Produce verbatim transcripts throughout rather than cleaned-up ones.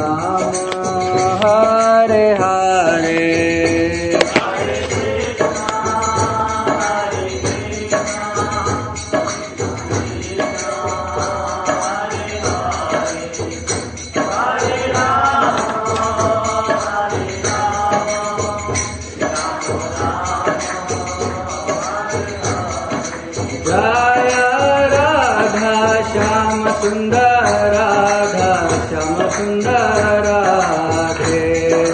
राम हरे हरे सुंदर राधा श्याम सुंदर राधे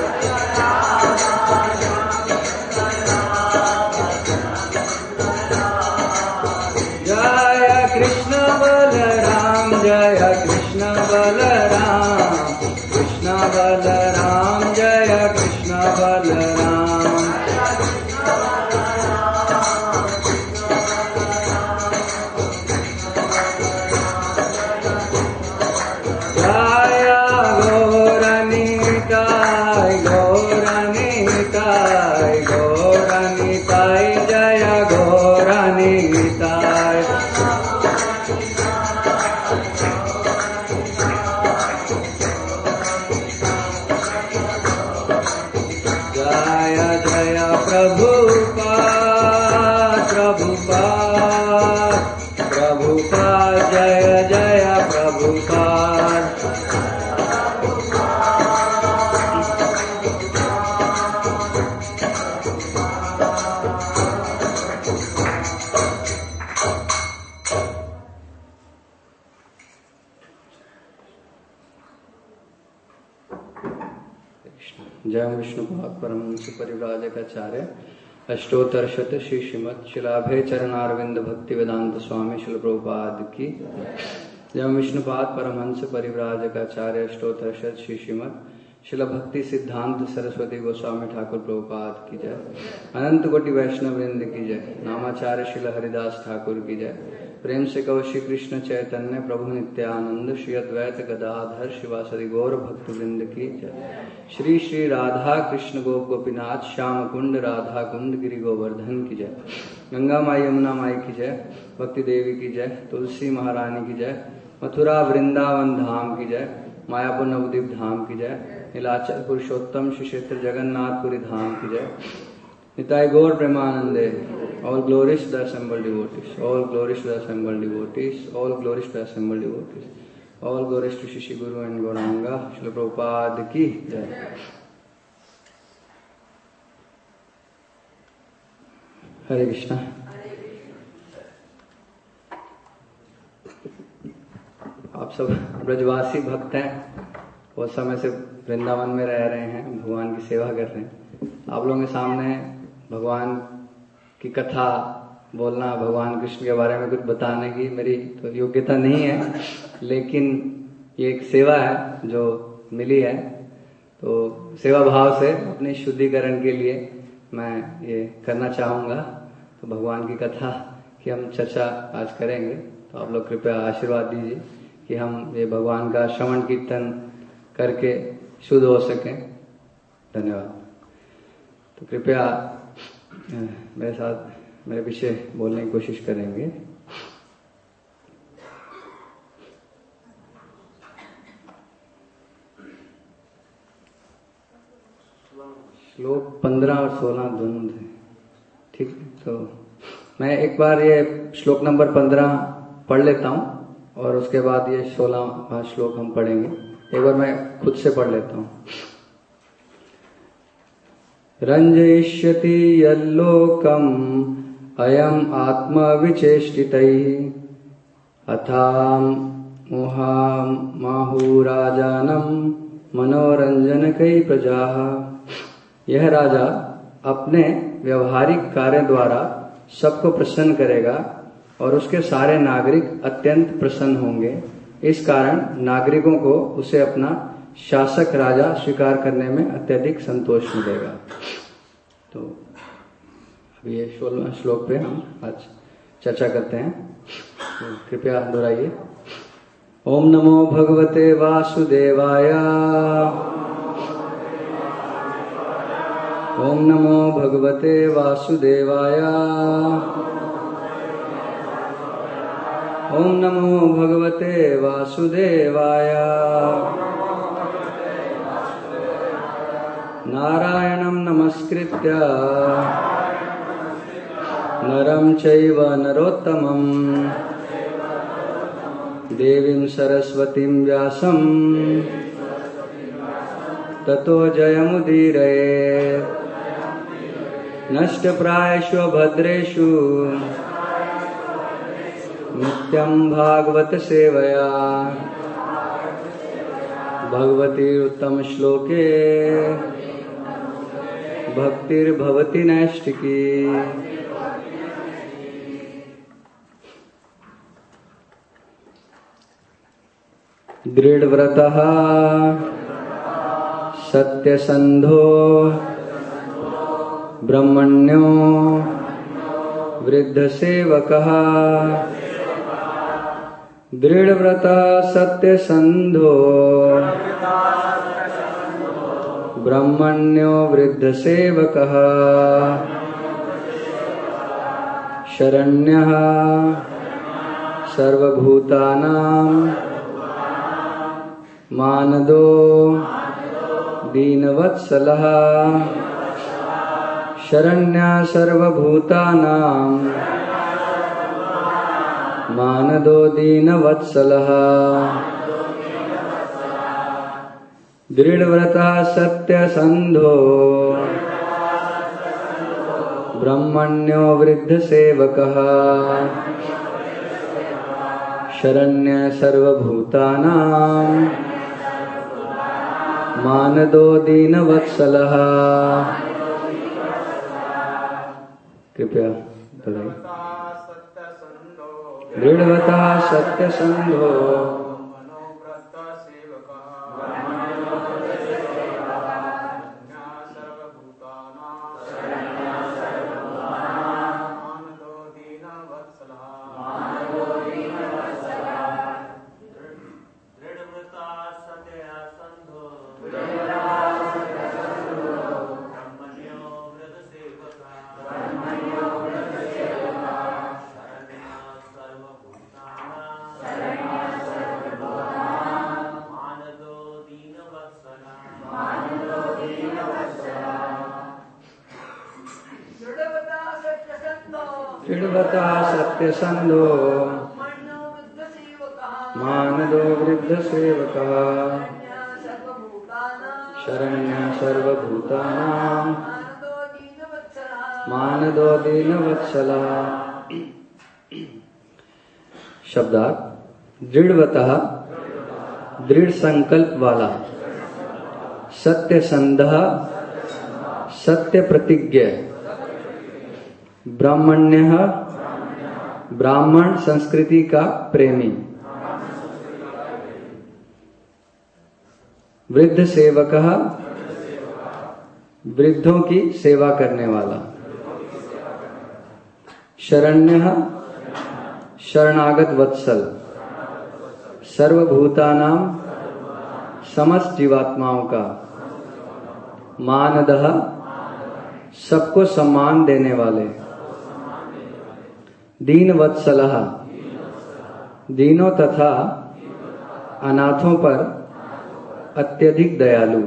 जय कृष्ण बलराम जय कृष्ण बलराम कृष्ण बलराम जय कृष्ण बलराम जय विष्णु परमहंस परिव्राजकाचार्य अष्टोत्तर शत श्री श्रीमद शिलाभय चरणारविंद भक्ति वेदांत स्वामी शिल प्रभुपाद की जय विष्णुपाद परमहंस परिव्राजकाचार्य अष्टोत्तर शत श्री श्रीमद शिल भक्ति सिद्धांत सरस्वती गोस्वामी ठाकुर प्रभुपाद की जय अनंत कोटि वैष्णव वृंद की जय नामाचार्य शिल हरिदास ठाकुर की जय प्रेम से कहो श्री कृष्ण चैतन्य प्रभु नित्यानंद श्री अद्वैत गदाधर शिवासदि गौर भक्त वृंद की जय श्री श्री राधा कृष्ण गोप गोपीनाथ श्याम कुंड राधा कुंड गिरि गोवर्धन की जय गंगा माई यमुना माई की जय भक्ति देवी की जय तुलसी महारानी की जय मथुरा वृंदावन धाम की जय मायापुर नवद्वीप धाम की जय नीलाचल पुरुषोत्तम श्री क्षेत्र जगन्नाथपुरी धाम की जय निताई गौर प्रेमानंदे all glories to the assembled devotees, all glories to the assembled devotees, all glories to the assembled devotees, all glories to Shishi Guru and Gauranga, Srila Prabhupada ki jai. Hare Krishna. आप सब ब्रजवासी भक्त हैं, बहुत समय से वृंदावन में रह रहे हैं, भगवान की सेवा कर रहे हैं। आप लोगों के सामने भगवान की कथा बोलना, भगवान कृष्ण के बारे में कुछ बताने की मेरी तो योग्यता नहीं है, लेकिन ये एक सेवा है जो मिली है, तो सेवा भाव से अपने शुद्धिकरण के लिए मैं ये करना चाहूँगा। तो भगवान की कथा की हम चर्चा आज करेंगे, तो आप लोग कृपया आशीर्वाद दीजिए कि हम ये भगवान का श्रवण कीर्तन करके शुद्ध हो सकें। धन्यवाद। तो कृपया मेरे साथ मेरे पीछे बोलने की कोशिश करेंगे। श्लोक पंद्रह और सोलह दोनों थे, ठीक। तो मैं एक बार ये श्लोक नंबर पंद्रह पढ़ लेता हूँ और उसके बाद ये सोलह श्लोक हम पढ़ेंगे। एक बार मैं खुद से पढ़ लेता हूँ। रंजयिष्यति यल्लोकम् अयम् आत्मविचेष्टितैः अथाम मोहाम माहुराजानम मनोरंजनकै प्रजाः। यह राजा अपने व्यवहारिक कार्य द्वारा सबको प्रसन्न करेगा और उसके सारे नागरिक अत्यंत प्रसन्न होंगे। इस कारण नागरिकों को उसे अपना शासक राजा स्वीकार करने में अत्यधिक संतोष मिलेगा। तो अब ये सोलहवें श्लोक पे हम आज चर्चा करते हैं, तो कृपया दोहराइए। ओम नमो भगवते वासुदेवाय, ओम नमो भगवते वासुदेवाय, ओम नमो भगवते वासुदेवाय। नारायणं नमस्कृत्य नरं चैव नरोत्तमं देवीं सरस्वतीं व्यासं ततो जयमुदीरये। नष्टप्रायेषु भद्रेषु नित्यं भागवत सेवया भगवती उत्तम श्लोके भक्तिर्भवति नैष्टिकी। दृढव्रतः सत्यसन्धो ब्रह्मण्यो वृद्धसेवकः। दृढव्रतः सत्यसन्धो ब्रह्मण्यो वृद्धसेवकः। शरण्यः सर्वभूतानां मानदो दीनवत्सलः। शरण्यः सर्वभूतानां मानदो दीनवत्सलः। दृढव्रतः सत्यसन्धो ब्रह्मण्यो वृद्धसेवकः। शरण्यः सर्वभूतानां मानदो दीनवत्सलः। कृपया दृढव्रतः सत्यसन्धो दृढव्रतः सत्यसन्धो मानदो वृद्धसेवकः। शरण्यः सर्वभूतानां मानदो दीनवत्सलः। शब्दार्थ: दृढव्रतः दृढ़ संकल्प वाला, सत्यसंधः सत्य प्रतिज्ञ, ब्राह्मण्यः ब्राह्मण संस्कृति का प्रेमी, वृद्ध सेवकः वृद्धों की सेवा करने वाला, शरण्यः शरणागत वत्सल, सर्वभूतानां समस्त जीवात्माओं का, मानदः सबको सम्मान देने वाले, दीनवत्सलः दीनों तथा अनाथों पर अत्यधिक दयालु।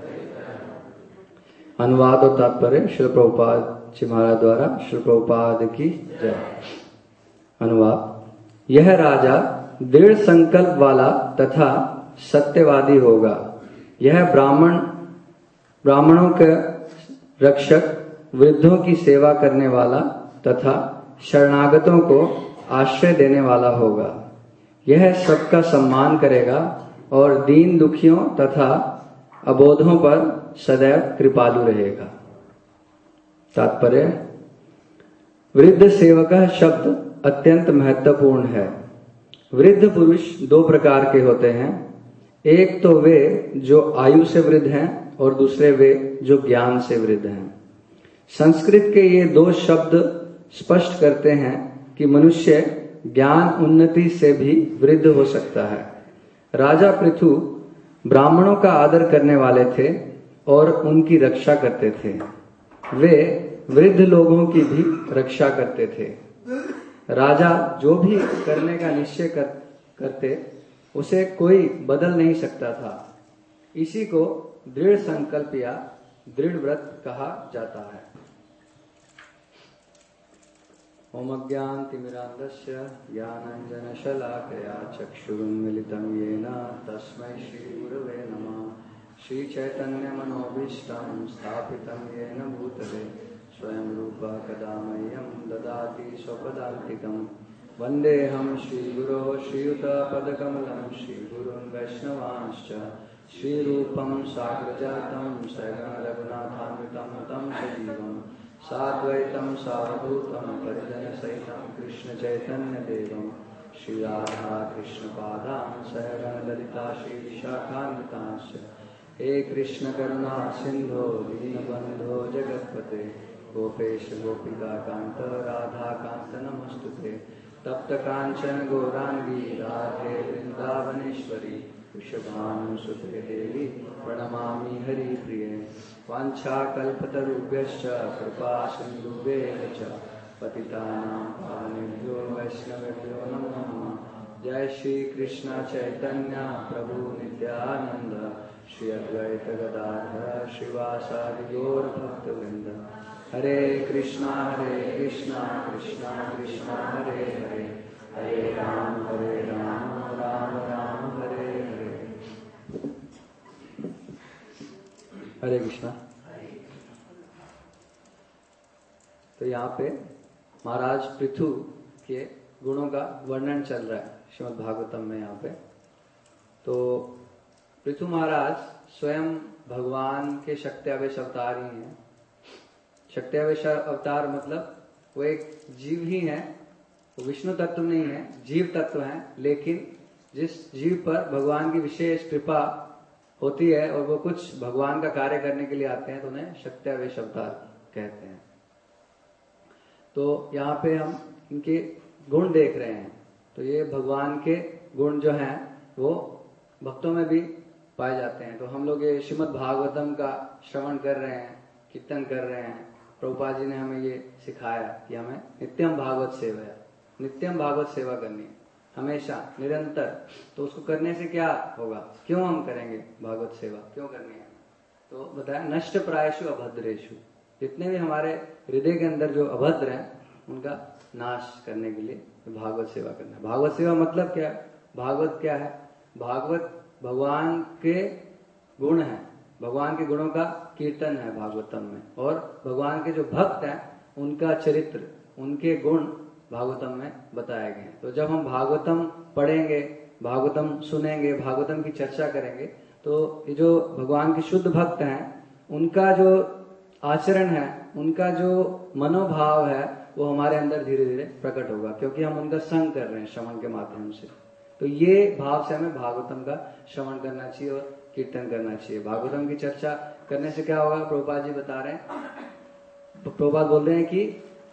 अनुवाद और तात्पर्य श्रील प्रभुपाद जी महाराज द्वारा। श्रील प्रभुपाद की जय। अनुवाद: यह राजा दृढ़ संकल्प वाला तथा सत्यवादी होगा। यह ब्राह्मण ब्राह्मणों के रक्षक, वृद्धों की सेवा करने वाला तथा शरणागतों को आश्रय देने वाला होगा। यह सबका सम्मान करेगा और दीन दुखियों तथा अबोधों पर सदैव कृपालु रहेगा। तात्पर्य: वृद्ध सेवक शब्द अत्यंत महत्वपूर्ण है। वृद्ध पुरुष दो प्रकार के होते हैं। एक तो वे जो आयु से वृद्ध हैं और दूसरे वे जो ज्ञान से वृद्ध हैं। संस्कृत के ये दो शब्द स्पष्ट करते हैं कि मनुष्य ज्ञान उन्नति से भी वृद्ध हो सकता है। राजा पृथु ब्राह्मणों का आदर करने वाले थे और उनकी रक्षा करते थे। वे वृद्ध लोगों की भी रक्षा करते थे। राजा जो भी करने का निश्चय कर, करते उसे कोई बदल नहीं सकता था। इसी को दृढ़ संकल्प या दृढ़ व्रत कहा जाता है। ओम अज्ञानतिमिरान्धस्य ज्ञानाञ्जनशलाकया चक्षुरुन्मिलितं येन तस्मै श्रीगुरवे नमः। श्रीचैतन्यमनोभीष्टं स्थापितं येन भूतले स्वयं रूपः कदा मह्यं ददाति स्वपदान्तिकं। वन्देऽहं श्रीगुरो श्रीयुतपदकमलं श्रीगुरुन् वैष्णवांश्च श्रीरूपं साग्रजातं सहगण रघुनाथान्वितं तं सजीवं साद्वैतं सावधूतं परिजनसहितं कृष्णचैतन्यदेवं श्रीराधा कृष्णपादान् सहगण ललिता श्रीविशाखान्वितांश्च। हे कृष्ण करुणा सिंधो दीनबंधो जगत्पते गोपेश गोपिका कांत राधा कांत नमस्तुते। तप्त कांचन गौरांगी राधे वृंदावनेश्वरी वृषभानुसुते देवी प्रणमामि हरिप्रिये। वाञ्छाकल्पतरुभ्यश्च कृपा सिन्धुभ्येव च पतितानां पावनेभ्यो वैष्णवेभ्यो नमो नमः। जय श्री कृष्ण चैतन्य प्रभु नित्यानंद श्री अद्वैत गदाधर श्रीवासादि गौर भक्तवृंद। हरे कृष्णा हरे कृष्णा कृष्णा कृष्णा हरे हरे हरे राम हरे राम राम राम हरे हरे। हरे कृष्णा। तो यहाँ पे महाराज पृथु के गुणों का वर्णन चल रहा है श्रीमद् भागवतम में। यहाँ पे तो पृथु महाराज स्वयं भगवान के शक्त्यावेश अवतार ही हैं। शक्त्यावेश अवतार मतलब वो एक जीव ही है, वो विष्णु तत्व नहीं है, जीव तत्व है। लेकिन जिस जीव पर भगवान की विशेष कृपा होती है और वो कुछ भगवान का कार्य करने के लिए आते हैं तो उन्हें शक्त्यावेश अवतार कहते हैं। तो यहाँ पे हम इनके गुण देख रहे हैं। तो ये भगवान के गुण जो हैं वो भक्तों में भी पाए जाते हैं। तो हम लोग ये श्रीमद् भागवतम का श्रवण कर रहे हैं, कीर्तन कर रहे हैं। प्रभुपाद जी ने हमें ये सिखाया कि हमें नित्यम भागवत सेवा है, नित्यम भागवत सेवा करनी है, हमेशा निरंतर। तो उसको करने से क्या होगा, क्यों हम करेंगे भागवत सेवा, क्यों करनी है? तो बताया नष्ट प्रायशु अभद्रेशु, जितने भी हमारे हृदय के अंदर जो अभद्र हैं उनका नाश करने के लिए भागवत सेवा करना है। भागवत सेवा मतलब क्या है? भागवत क्या है? भागवत भगवान के गुण हैं, भगवान के गुणों का कीर्तन है भागवतम में। और भगवान के जो भक्त हैं उनका चरित्र, उनके गुण भागवतम में बताए गए हैं। तो जब हम भागवतम पढ़ेंगे, भागवतम सुनेंगे, भागवतम की चर्चा करेंगे तो ये जो भगवान के शुद्ध भक्त हैं उनका जो आचरण है, उनका जो मनोभाव है वो हमारे अंदर धीरे धीरे प्रकट होगा, क्योंकि हम उनका संग कर रहे हैं श्रवण के माध्यम से। तो ये भाव से हमें भागवतम का श्रवण करना चाहिए और कीर्तन करना चाहिए। भागवतम की चर्चा करने से क्या होगा, प्रभुपाद जी बता रहे हैं। तो प्रभुपाद बोल रहे हैं कि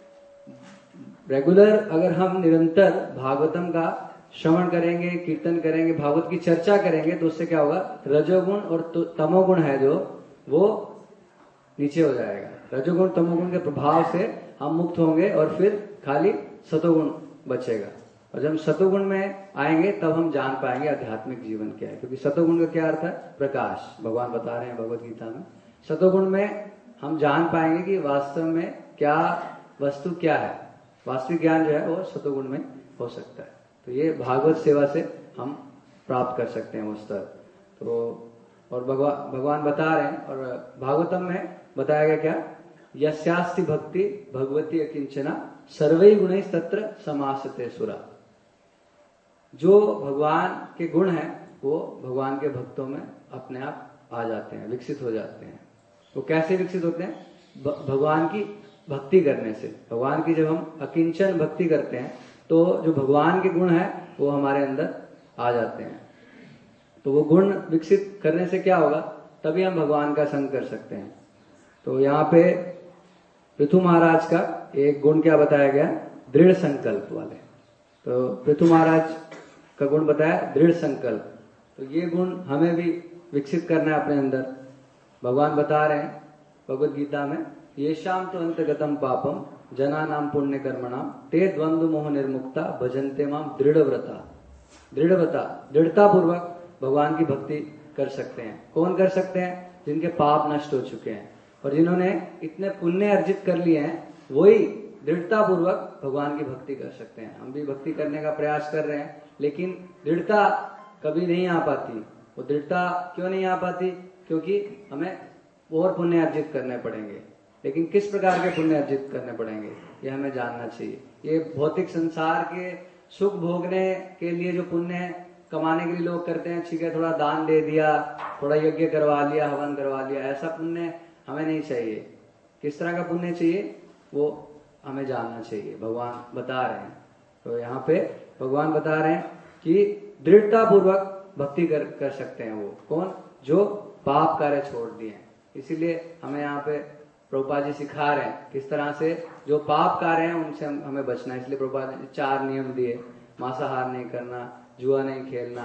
रेगुलर अगर हम निरंतर भागवतम का श्रवण करेंगे, कीर्तन करेंगे, भागवत की चर्चा करेंगे तो उससे क्या होगा, रजोगुण और तमोगुण है जो वो नीचे हो जाएगा। रजोगुण तमोगुण के प्रभाव से हम मुक्त होंगे और फिर खाली सतोगुण बचेगा। और जब सतोगुण में आएंगे तब हम जान पाएंगे आध्यात्मिक जीवन क्या है। क्योंकि सतोगुण का क्या अर्थ है? प्रकाश। भगवान बता रहे हैं भगवत गीता में, सतोगुण में हम जान पाएंगे कि वास्तव में क्या वस्तु क्या है। वास्तविक ज्ञान जो है वो सतोगुण में हो सकता है। तो ये भागवत सेवा से हम प्राप्त कर सकते हैं वो स्तर। तो और भगवान भगवान बता रहे हैं, और भागवतम में बताया गया क्या, यस्यास्ति भक्ति भगवती अकिंचना सर्वै गुणैः तत्र समासते सुरा। जो भगवान के गुण हैं वो भगवान के भक्तों में अपने आप आ जाते हैं, विकसित हो जाते हैं। वो कैसे विकसित होते हैं? भगवान की भक्ति करने से। भगवान की जब हम अकिंचन भक्ति करते हैं तो जो भगवान के गुण हैं वो हमारे अंदर आ जाते हैं। तो वो गुण विकसित करने से क्या होगा, तभी हम भगवान का संग कर सकते हैं। तो यहाँ पे पृथु महाराज का एक गुण क्या बताया गया, दृढ़ संकल्प वाले। तो पृथु महाराज का गुण बताया दृढ़ संकल्प। तो ये गुण हमें भी विकसित करना है अपने अंदर। भगवान बता रहे हैं भगवद गीता में, येषाम तो अंतगतम पापम जना नाम पुण्य कर्मणाम ते द्वंद्व मोह निर्मुक्ता भजन्ते माम दृढ़व्रता। दृढ़व्रता, दृढ़ता पूर्वक भगवान की भक्ति कर सकते हैं। कौन कर सकते हैं? जिनके पाप नष्ट हो चुके हैं, और जिन्होंने इतने पुण्य अर्जित कर लिए हैं वही दृढ़ता पूर्वक भगवान की भक्ति कर सकते हैं। हम भी भक्ति करने का प्रयास कर रहे हैं, लेकिन दृढ़ता कभी नहीं आ पाती। वो दृढ़ता क्यों नहीं आ पाती? क्योंकि हमें और पुण्य अर्जित करने पड़ेंगे। लेकिन किस प्रकार के पुण्य अर्जित करने पड़ेंगे ये हमें जानना चाहिए। ये भौतिक संसार के सुख भोगने के लिए जो पुण्य कमाने के लिए लोग करते हैं, ठीक है, थोड़ा दान दे दिया, थोड़ा यज्ञ करवा लिया, हवन करवा लिया, ऐसा पुण्य हमें नहीं चाहिए। किस तरह का पुण्य चाहिए वो हमें जानना चाहिए। भगवान बता रहे हैं, तो यहाँ पे भगवान बता रहे हैं कि दृढ़ता पूर्वक भक्ति कर, कर सकते हैं वो कौन? जो पाप कार्य छोड़ दिए हैं। इसीलिए हमें यहाँ पे प्रभुपाद जी सिखा रहे हैं किस तरह से जो पाप कार्य हैं उनसे हम, हमें बचना है। इसलिए प्रभुपाद जी चार नियम दिए, मांसाहार नहीं करना, जुआ नहीं खेलना,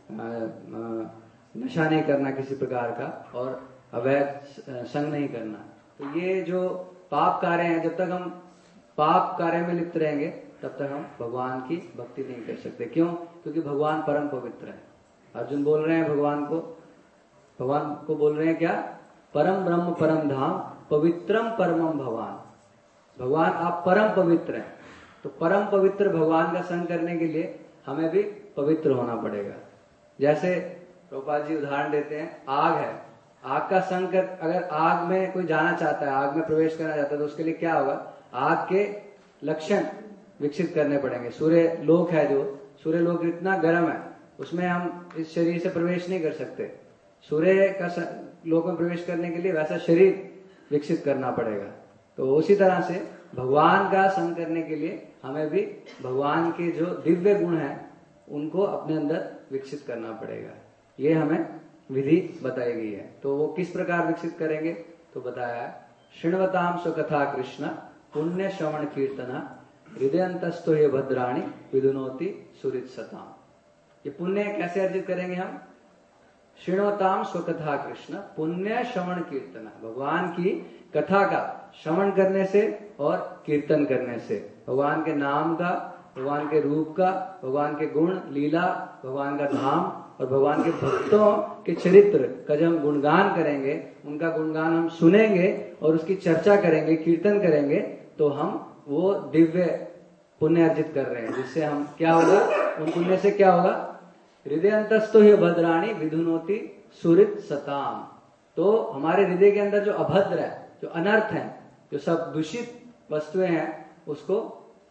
नशा नहीं करना किसी प्रकार का, और अवैध संग नहीं करना। तो ये जो पाप कार्य हैं, जब तक हम पाप कार्य में लिप्त रहेंगे तब तक हम भगवान की भक्ति नहीं कर सकते। क्यों? क्योंकि भगवान परम पवित्र है। अर्जुन बोल रहे हैं भगवान को, भगवान को बोल रहे हैं क्या? परम ब्रह्म परम धाम पवित्रम परमम भगवान। भगवान आप परम पवित्र हैं। तो परम पवित्र भगवान का संग करने के लिए हमें भी पवित्र होना पड़ेगा। जैसे प्रभुपाद जी उदाहरण देते हैं, आग है, आग का संग कर, अगर आग में कोई जाना चाहता है, आग में प्रवेश करना चाहता है, तो उसके लिए क्या होगा? आग के लक्षण विकसित करने पड़ेंगे। सूर्य लोक है, जो सूर्य लोक इतना गर्म है, उसमें हम इस शरीर से प्रवेश नहीं कर सकते। सूर्य का लोक में प्रवेश करने के लिए वैसा शरीर विकसित करना पड़ेगा। तो उसी तरह से भगवान का संग करने के लिए हमें भी भगवान के जो दिव्य गुण हैं उनको अपने अंदर विकसित करना पड़ेगा। ये हमें विधि बताई गई है। तो वो किस प्रकार विकसित करेंगे? तो बताया है, शृण्वताम स्वकथा कृष्ण पुण्य श्रवण कीर्तना हृदयंतस्थो ये भद्राणी विदुनोति सुरित सताम। ये पुण्य कैसे अर्जित करेंगे हम? शृण्वताम स्वकथा कृष्ण पुण्य श्रवण कीर्तना, भगवान की कथा का श्रवण करने से और कीर्तन करने से, भगवान के नाम का, भगवान के रूप का, भगवान के गुण लीला, भगवान का धाम और भगवान के भक्तों के चरित्र का जब हम गुणगान करेंगे, उनका गुणगान हम सुनेंगे और उसकी चर्चा करेंगे, कीर्तन करेंगे, तो हम वो दिव्य पुण्य अर्जित कर रहे हैं। जिससे हम क्या होगा? उन पुण्य से क्या होगा? हृदय अंतस्थो ही भद्राणी विधुनोति सुरित सताम। तो हमारे हृदय के अंदर जो अभद्र है, जो अनर्थ है, जो सब दूषित वस्तुएं हैं, उसको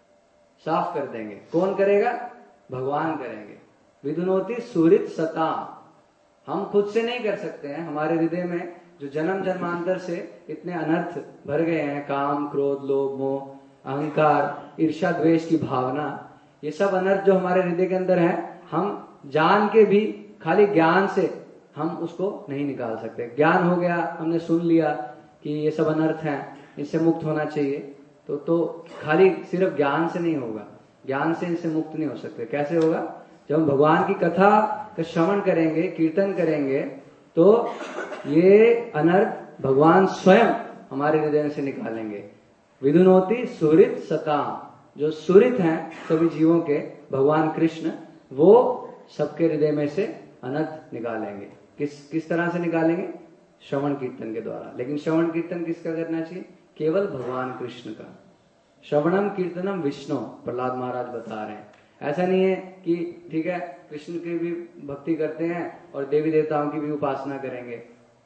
साफ कर देंगे। कौन करेगा? भगवान करेंगे। विधुनोति सुरित सताम। हम खुद से नहीं कर सकते हैं। हमारे हृदय में जो जन्म जन्मांतर से इतने अनर्थ भर गए हैं, काम क्रोध लोभ मोह अहंकार ईर्ष्या द्वेष की भावना, ये सब अनर्थ जो हमारे हृदय के अंदर है, हम जान के भी खाली ज्ञान से हम उसको नहीं निकाल सकते। ज्ञान हो गया, हमने सुन लिया कि ये सब अनर्थ हैं, इससे मुक्त होना चाहिए, तो तो खाली सिर्फ ज्ञान से नहीं होगा। ज्ञान से इनसे मुक्त नहीं हो सकते। कैसे होगा? जब हम भगवान की कथा का श्रवण करेंगे, कीर्तन करेंगे, तो ये अनर्थ भगवान स्वयं हमारे हृदय से निकालेंगे। विधुनोति सुरित सताम। जो सुरित हैं सभी जीवों के, भगवान कृष्ण, वो सबके हृदय में से अनर्थ निकालेंगे। किस किस तरह से निकालेंगे? श्रवण कीर्तन के द्वारा। लेकिन श्रवण कीर्तन किसका करना चाहिए? केवल भगवान कृष्ण का। श्रवणम कीर्तनम विष्णु, प्रहलाद महाराज बता रहे हैं। ऐसा नहीं है कि ठीक है कृष्ण की भी भक्ति करते हैं और देवी देवताओं की भी उपासना करेंगे,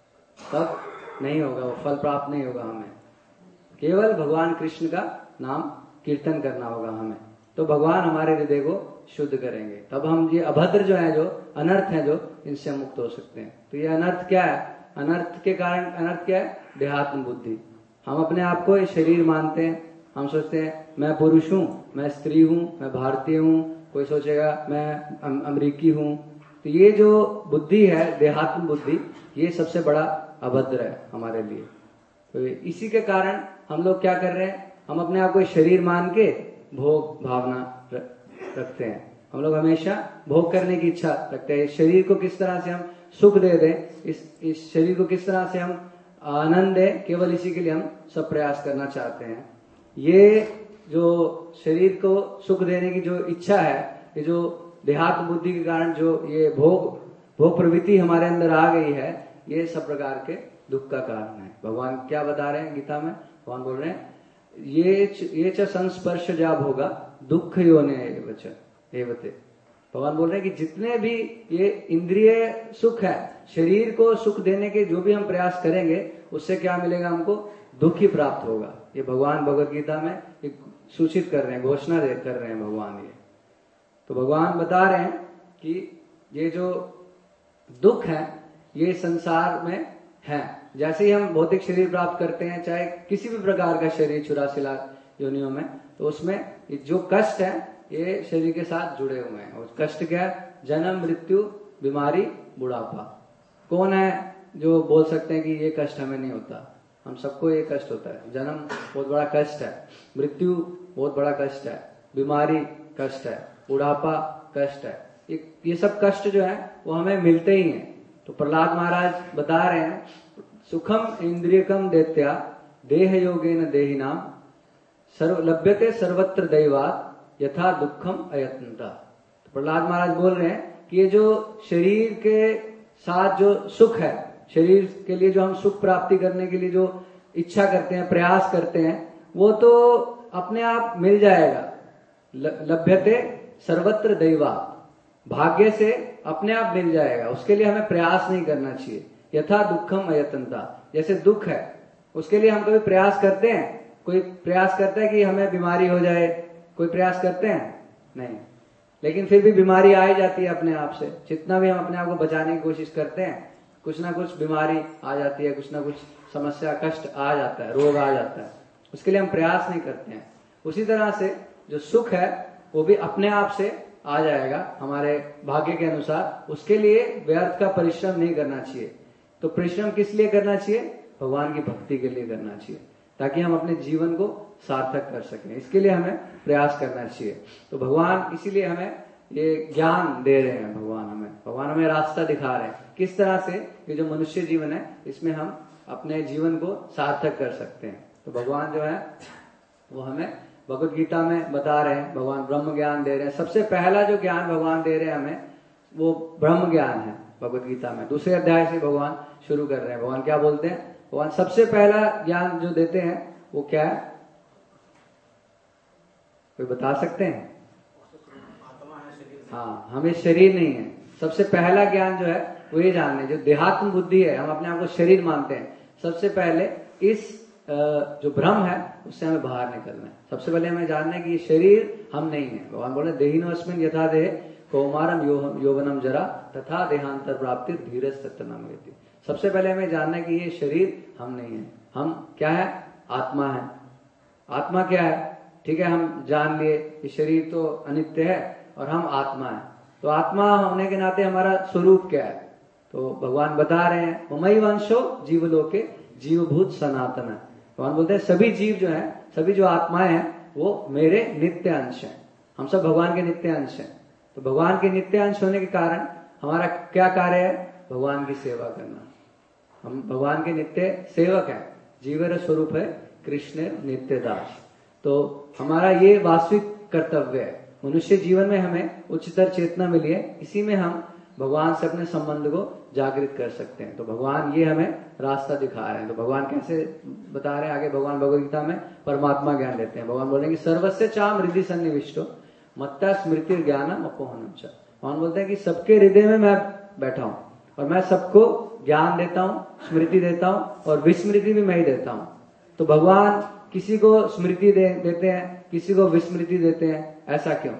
तब नहीं होगा, वो फल प्राप्त नहीं होगा हमें। केवल भगवान कृष्ण का नाम कीर्तन करना होगा हमें, तो भगवान हमारे हृदय को शुद्ध करेंगे। तब हम ये अभद्र जो है, जो अनर्थ है, जो इनसे मुक्त हो सकते हैं। तो ये अनर्थ क्या है? अनर्थ के कारण अनर्थ क्या है? देहात्म बुद्धि। हम अपने आप को शरीर मानते हैं। हम सोचते हैं मैं पुरुष हूँ, मैं स्त्री हूँ, मैं भारतीय हूँ, कोई सोचेगा मैं अमरीकी हूँ। तो ये जो बुद्धि है, देहात्म बुद्धि, ये सबसे बड़ा अभद्र है हमारे लिए। तो इसी के कारण हम लोग क्या कर रहे हैं? हम अपने आप को शरीर मान के भोग भावना रखते हैं। हम लोग हमेशा भोग करने की इच्छा रखते हैं। इस शरीर को किस तरह से हम सुख दे दें, इस इस शरीर को किस तरह से हम आनंद दें, केवल इसी के लिए हम सब प्रयास करना चाहते हैं। ये जो शरीर को सुख देने की जो इच्छा है, ये जो देहात्म बुद्धि के कारण जो ये भोग भोग प्रवृत्ति हमारे अंदर आ गई है, ये सब प्रकार के दुख का कारण है। भगवान क्या बता रहे हैं गीता में? भगवान बोल रहे हैं ये च, ये च संस्पर्श जाब होगा दुख योने एवते। भगवान बोल रहे हैं कि जितने भी ये इंद्रिय सुख है, शरीर को सुख देने के जो भी हम प्रयास करेंगे उससे क्या मिलेगा? हमको दुख ही प्राप्त होगा। ये भगवान भगवत गीता में एक सूचित कर रहे हैं, घोषणा दे कर रहे हैं भगवान। ये तो भगवान बता रहे हैं कि ये जो दुख है ये संसार में है। जैसे ही हम भौतिक शरीर प्राप्त करते हैं, चाहे किसी भी प्रकार का शरीर चौरासी लाख योनियों में, तो उसमें जो कष्ट है ये शरीर के साथ जुड़े हुए हैं। और कष्ट क्या है? जन्म, मृत्यु, बीमारी, बुढ़ापा। कौन है जो बोल सकते हैं कि ये कष्ट हमें नहीं होता? हम सबको ये कष्ट होता है। जन्म बहुत बड़ा कष्ट है, मृत्यु बहुत बड़ा कष्ट है, बीमारी कष्ट है, बुढ़ापा कष्ट है। ये सब कष्ट जो है वो हमें मिलते ही हैं। तो प्रहलाद महाराज बता रहे हैं सुखम इंद्रियकम देत्या देह योगेन देहिनाम सर्व लभ्यते सर्वत्र दैवात यथा दुखम अयत्नता। तो प्रहलाद महाराज बोल रहे हैं कि ये जो शरीर के साथ जो सुख है, शरीर के लिए जो हम सुख प्राप्ति करने के लिए जो इच्छा करते हैं, प्रयास करते हैं, वो तो अपने आप मिल जाएगा। लभ्यते सर्वत्र दैवात, भाग्य से अपने आप मिल जाएगा। उसके लिए हमें प्रयास नहीं करना चाहिए। यथा दुखम अयत्नता, जैसे दुख है उसके लिए हम कभी प्रयास करते हैं? कोई प्रयास करता है कि हमें बीमारी हो जाए? कोई प्रयास करते हैं? नहीं। लेकिन फिर भी बीमारी आ ही जाती है अपने आप से। जितना भी हम अपने आप को बचाने की कोशिश करते हैं, कुछ ना कुछ बीमारी आ जाती है, कुछ ना कुछ समस्या, कष्ट आ जाता है, रोग आ जाता है। उसके लिए हम प्रयास नहीं करते हैं। उसी तरह से जो सुख है वो भी अपने आप से आ जाएगा हमारे भाग्य के अनुसार। उसके लिए व्यर्थ का परिश्रम नहीं करना चाहिए। तो परिश्रम किस लिए करना चाहिए? भगवान की भक्ति के लिए करना चाहिए, ताकि हम अपने जीवन को सार्थक कर सकें। इसके लिए हमें प्रयास करना चाहिए। तो भगवान इसीलिए हमें ये ज्ञान दे रहे हैं। भगवान हमें भगवान हमें रास्ता दिखा रहे हैं किस तरह से ये जो मनुष्य जीवन है इसमें हम अपने जीवन को सार्थक कर सकते हैं। तो भगवान जो है वो हमें भगवत गीता में बता रहे हैं। भगवान ब्रह्म ज्ञान दे रहे हैं। सबसे पहला जो ज्ञान भगवान दे रहे हैं हमें वो ब्रह्म ज्ञान है। भगवत गीता में दूसरे अध्याय से भगवान शुरू कर रहे हैं। भगवान क्या बोलते हैं? भगवान सबसे पहला ज्ञान जो देते हैं वो क्या है? कोई बता सकते हैं? हाँ, हमें शरीर नहीं है। सबसे पहला ज्ञान जो है वो ये जानने, जो देहात्म बुद्धि है, हम अपने आप को शरीर मानते हैं, सबसे पहले इस जो भ्रम है उससे हमें बाहर निकलना है। सबसे पहले हमें जानना है कि ये शरीर हम नहीं है। भगवान बोले देहिनोऽस्मिन् यथा देहे कौमारम यौवनम जरा तथा देहांतर प्राप्ति धीरज सत्यनाम वेति। सबसे पहले हमें जानना है कि ये शरीर हम नहीं है। हम क्या है? आत्मा है। आत्मा क्या है? ठीक है, हम जान लिए ये शरीर तो अनित्य है और हम आत्मा है। तो आत्मा होने के नाते हमारा स्वरूप क्या है? तो भगवान बता रहे हैं ममई वंशो जीवलोके जीवभूत सनातन है। भगवान बोलते हैं सभी जीव जो है, सभी जो आत्माएं हैं वो मेरे नित्य अंश हैं। हम सब भगवान के नित्य अंश हैं। तो भगवान के नित्य अंश होने के कारण हमारा क्या कार्य है? भगवान की सेवा करना। हम भगवान के नित्य सेवक हैं। जीवर स्वरूप है कृष्ण नित्य दास। तो हमारा ये वास्तविक कर्तव्य है। मनुष्य जीवन में हमें उच्चतर चेतना मिली है, इसी में हम भगवान से अपने संबंध को जागृत कर सकते हैं। तो भगवान ये हमें रास्ता दिखा रहे हैं। तो भगवान कैसे बता रहे हैं आगे? भगवान भगवद गीता में परमात्मा ज्ञान देते हैं। भगवान बोलेंगे सर्वस्य चाम हृदय सन्निविष्टो मत्ता स्मृति ज्ञानम अपोहनम च। भगवान बोलते हैं कि सबके हृदय में मैं बैठा हूं और मैं सबको ज्ञान देता हूं, स्मृति देता हूं और विस्मृति भी मैं ही देता हूं। तो भगवान किसी को स्मृति दे, देते हैं, किसी को विस्मृति देते हैं। ऐसा क्यों?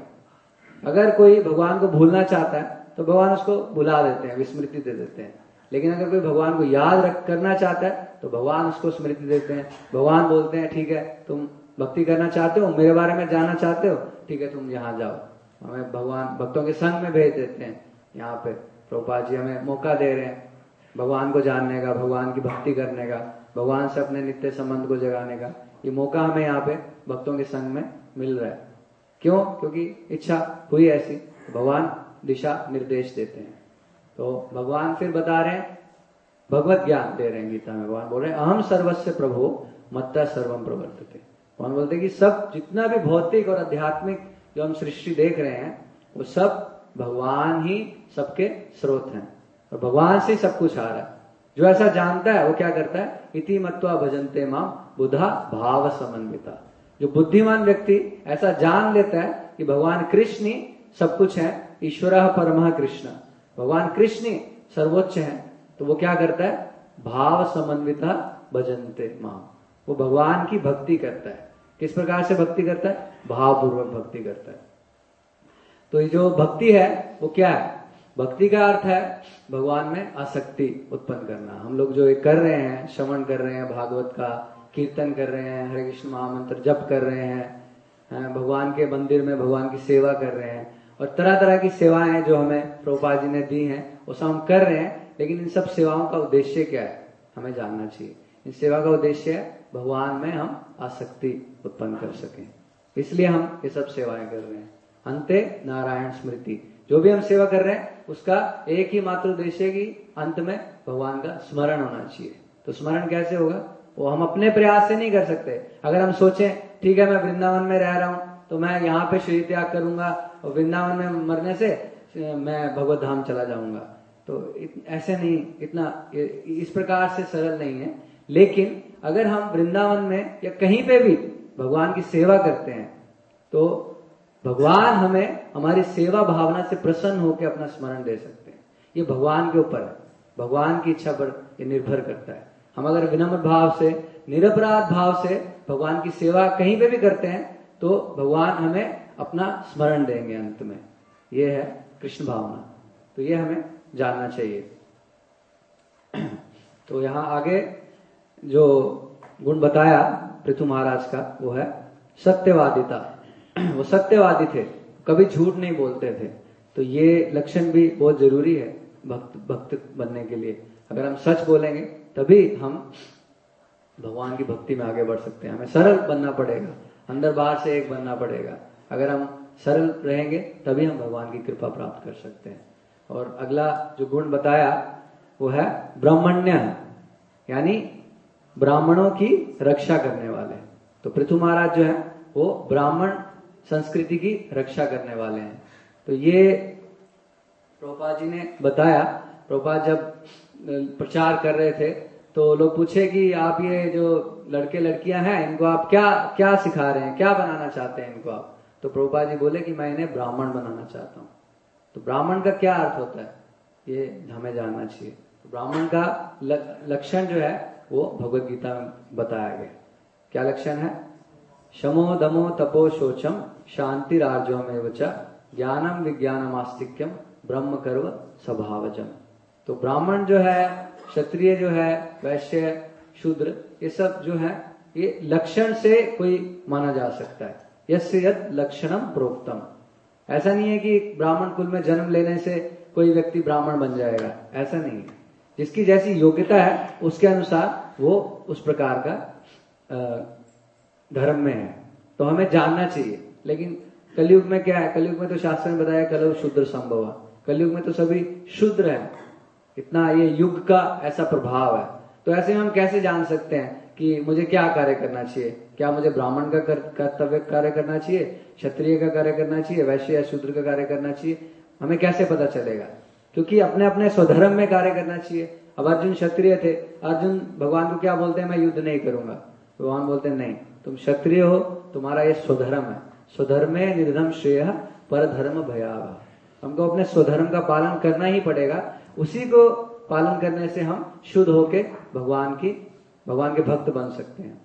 अगर कोई भगवान को भूलना चाहता है तो भगवान उसको भुला देते हैं, विस्मृति दे देते हैं। लेकिन अगर कोई भगवान को याद रख करना चाहता है तो भगवान उसको स्मृति देते हैं। भगवान बोलते हैं ठीक है, तुम भक्ति करना चाहते हो, मेरे बारे में जानना चाहते हो, ठीक है तुम यहाँ जाओ। हमें भगवान भक्तों के संग में भेज देते हैं। यहाँ पे प्रभुपाद जी हमें मौका दे रहे हैं भगवान को जानने का, भगवान की भक्ति करने का, भगवान से अपने नित्य संबंध को जगाने का। ये मौका हमें यहाँ पे भक्तों के संग में मिल रहा है। क्यों? क्योंकि इच्छा हुई ऐसी, भगवान दिशा निर्देश देते हैं। तो भगवान फिर बता रहे हैं, भगवत ज्ञान दे रहे हैं गीता में। भगवान बोल रहे हैं अहम सर्वस्य प्रभो मत्ता सर्वम प्रवर्तते। भगवान बोलते हैं कि सब जितना भी भौतिक और आध्यात्मिक जो हम सृष्टि देख रहे हैं वो सब भगवान ही सबके स्रोत हैं और भगवान से सब कुछ आ रहा है। जो ऐसा जानता है वो क्या करता है, इति मत्वा भजन्ते माम बुधा भाव समन्विता। जो बुद्धिमान व्यक्ति ऐसा जान लेता है कि भगवान कृष्ण ही सब कुछ है, ईश्वरः परमः कृष्ण, भगवान कृष्ण ही सर्वोच्च है, तो वो क्या करता है, भाव समन्विता भजन्ते माम, वो भगवान की भक्ति करता है। किस प्रकार से भक्ति करता है, भावपूर्वक भक्ति करता है। तो ये जो भक्ति है वो क्या है, भक्ति का अर्थ है भगवान में आसक्ति उत्पन्न करना। हम लोग जो ये कर रहे हैं, श्रवण कर रहे हैं भागवत का, कीर्तन कर रहे हैं, हरे कृष्ण महामंत्र जप कर रहे हैं, भगवान के मंदिर में भगवान की सेवा कर रहे हैं, और तरह तरह की सेवाएं जो हमें प्रभुपाद जी ने दी हैं वो सब हम कर रहे हैं। लेकिन इन सब सेवाओं का उद्देश्य क्या है, हमें जानना चाहिए। इन सेवा का उद्देश्य है भगवान में हम आसक्ति उत्पन्न कर सकें, इसलिए हम ये सब सेवाएं कर रहे हैं। अंते नारायण स्मृति, जो भी हम सेवा कर रहे हैं उसका एक ही मात्र उद्देश्य है कि अंत में भगवान का स्मरण होना चाहिए। तो स्मरण कैसे होगा, वो हम अपने प्रयास से नहीं कर सकते। अगर हम सोचें ठीक है मैं वृंदावन में रह रहा हूं तो मैं यहाँ पे शरीर त्याग करूंगा और वृंदावन में मरने से मैं भगवत धाम चला जाऊंगा, तो ऐसे नहीं, इतना इस प्रकार से सरल नहीं है। लेकिन अगर हम वृंदावन में या कहीं पे भी भगवान की सेवा करते हैं तो भगवान हमें हमारी सेवा भावना से प्रसन्न होकर अपना स्मरण दे सकते हैं। ये भगवान के ऊपर है, भगवान की इच्छा पर ये निर्भर करता है। हम अगर विनम्र भाव से, निरपराध भाव से भगवान की सेवा कहीं पे भी करते हैं तो भगवान हमें अपना स्मरण देंगे अंत में। ये है कृष्ण भावना, तो ये हमें जानना चाहिए। तो यहाँ आगे जो गुण बताया पृथु महाराज का वो है सत्यवादिता। वो सत्यवादी थे, कभी झूठ नहीं बोलते थे। तो ये लक्षण भी बहुत जरूरी है भक्त भक्त बनने के लिए। अगर हम सच बोलेंगे तभी हम भगवान की भक्ति में आगे बढ़ सकते हैं। हमें सरल बनना पड़ेगा, अंदर बाहर से एक बनना पड़ेगा। अगर हम सरल रहेंगे तभी हम भगवान की कृपा प्राप्त कर सकते हैं। और अगला जो गुण बताया वो है ब्राह्मण्य, यानी ब्राह्मणों की रक्षा करने वाले। तो पृथु महाराज जो है वो ब्राह्मण संस्कृति की रक्षा करने वाले हैं। तो ये प्रभुपाद जी ने बताया, प्रभुपाद जब प्रचार कर रहे थे तो लोग पूछे कि आप ये जो लड़के लड़कियां हैं इनको आप क्या क्या सिखा रहे हैं, क्या बनाना चाहते हैं इनको आप। तो प्रभुपाद जी बोले कि मैं इन्हें ब्राह्मण बनाना चाहता हूँ। तो ब्राह्मण का क्या अर्थ होता है ये हमें जानना चाहिए। तो ब्राह्मण का लक्षण जो है वो भगवद गीता में बताया गया। क्या लक्षण है, शमो दमो तपो शोचम शांतिरार्जवमेव च ज्ञानम विज्ञानम आस्तिक्यम ब्रह्म कर्व स्वभावजम। तो ब्राह्मण जो है, क्षत्रिय जो है, वैश्य, शूद्र, ये सब जो है ये लक्षण से कोई माना जा सकता है। यस्य यत् लक्षणम प्रोक्तम। ऐसा नहीं है कि ब्राह्मण कुल में जन्म लेने से कोई व्यक्ति ब्राह्मण बन जाएगा, ऐसा नहीं है। जिसकी जैसी योग्यता है उसके अनुसार वो उस प्रकार का धर्म में है। तो हमें जानना चाहिए। लेकिन कलयुग में क्या है, कलयुग में तो शास्त्र में बताया कलौ शूद्र संभव। कलयुग में तो सभी शूद्र हैं, इतना ये युग का ऐसा प्रभाव है। तो ऐसे में हम कैसे जान सकते हैं कि मुझे क्या कार्य करना चाहिए, क्या मुझे ब्राह्मण का कर्तव्य कार्य करना चाहिए, क्षत्रिय का कार्य करना चाहिए, वैश्य या शूद्र का कार्य करना चाहिए, हमें कैसे पता चलेगा। क्योंकि अपने अपने स्वधर्म में कार्य करना चाहिए। अब अर्जुन क्षत्रिय थे, अर्जुन भगवान को क्या बोलते हैं, मैं युद्ध नहीं करूंगा। भगवान बोलते हैं नहीं, तुम क्षत्रिय हो, तुम्हारा ये स्वधर्म है। स्वधर्मे निर्धम श्रेय पर धर्म भयावह। हमको अपने स्वधर्म का पालन करना ही पड़ेगा। उसी को पालन करने से हम शुद्ध होके भगवान की भगवान के भक्त बन सकते हैं।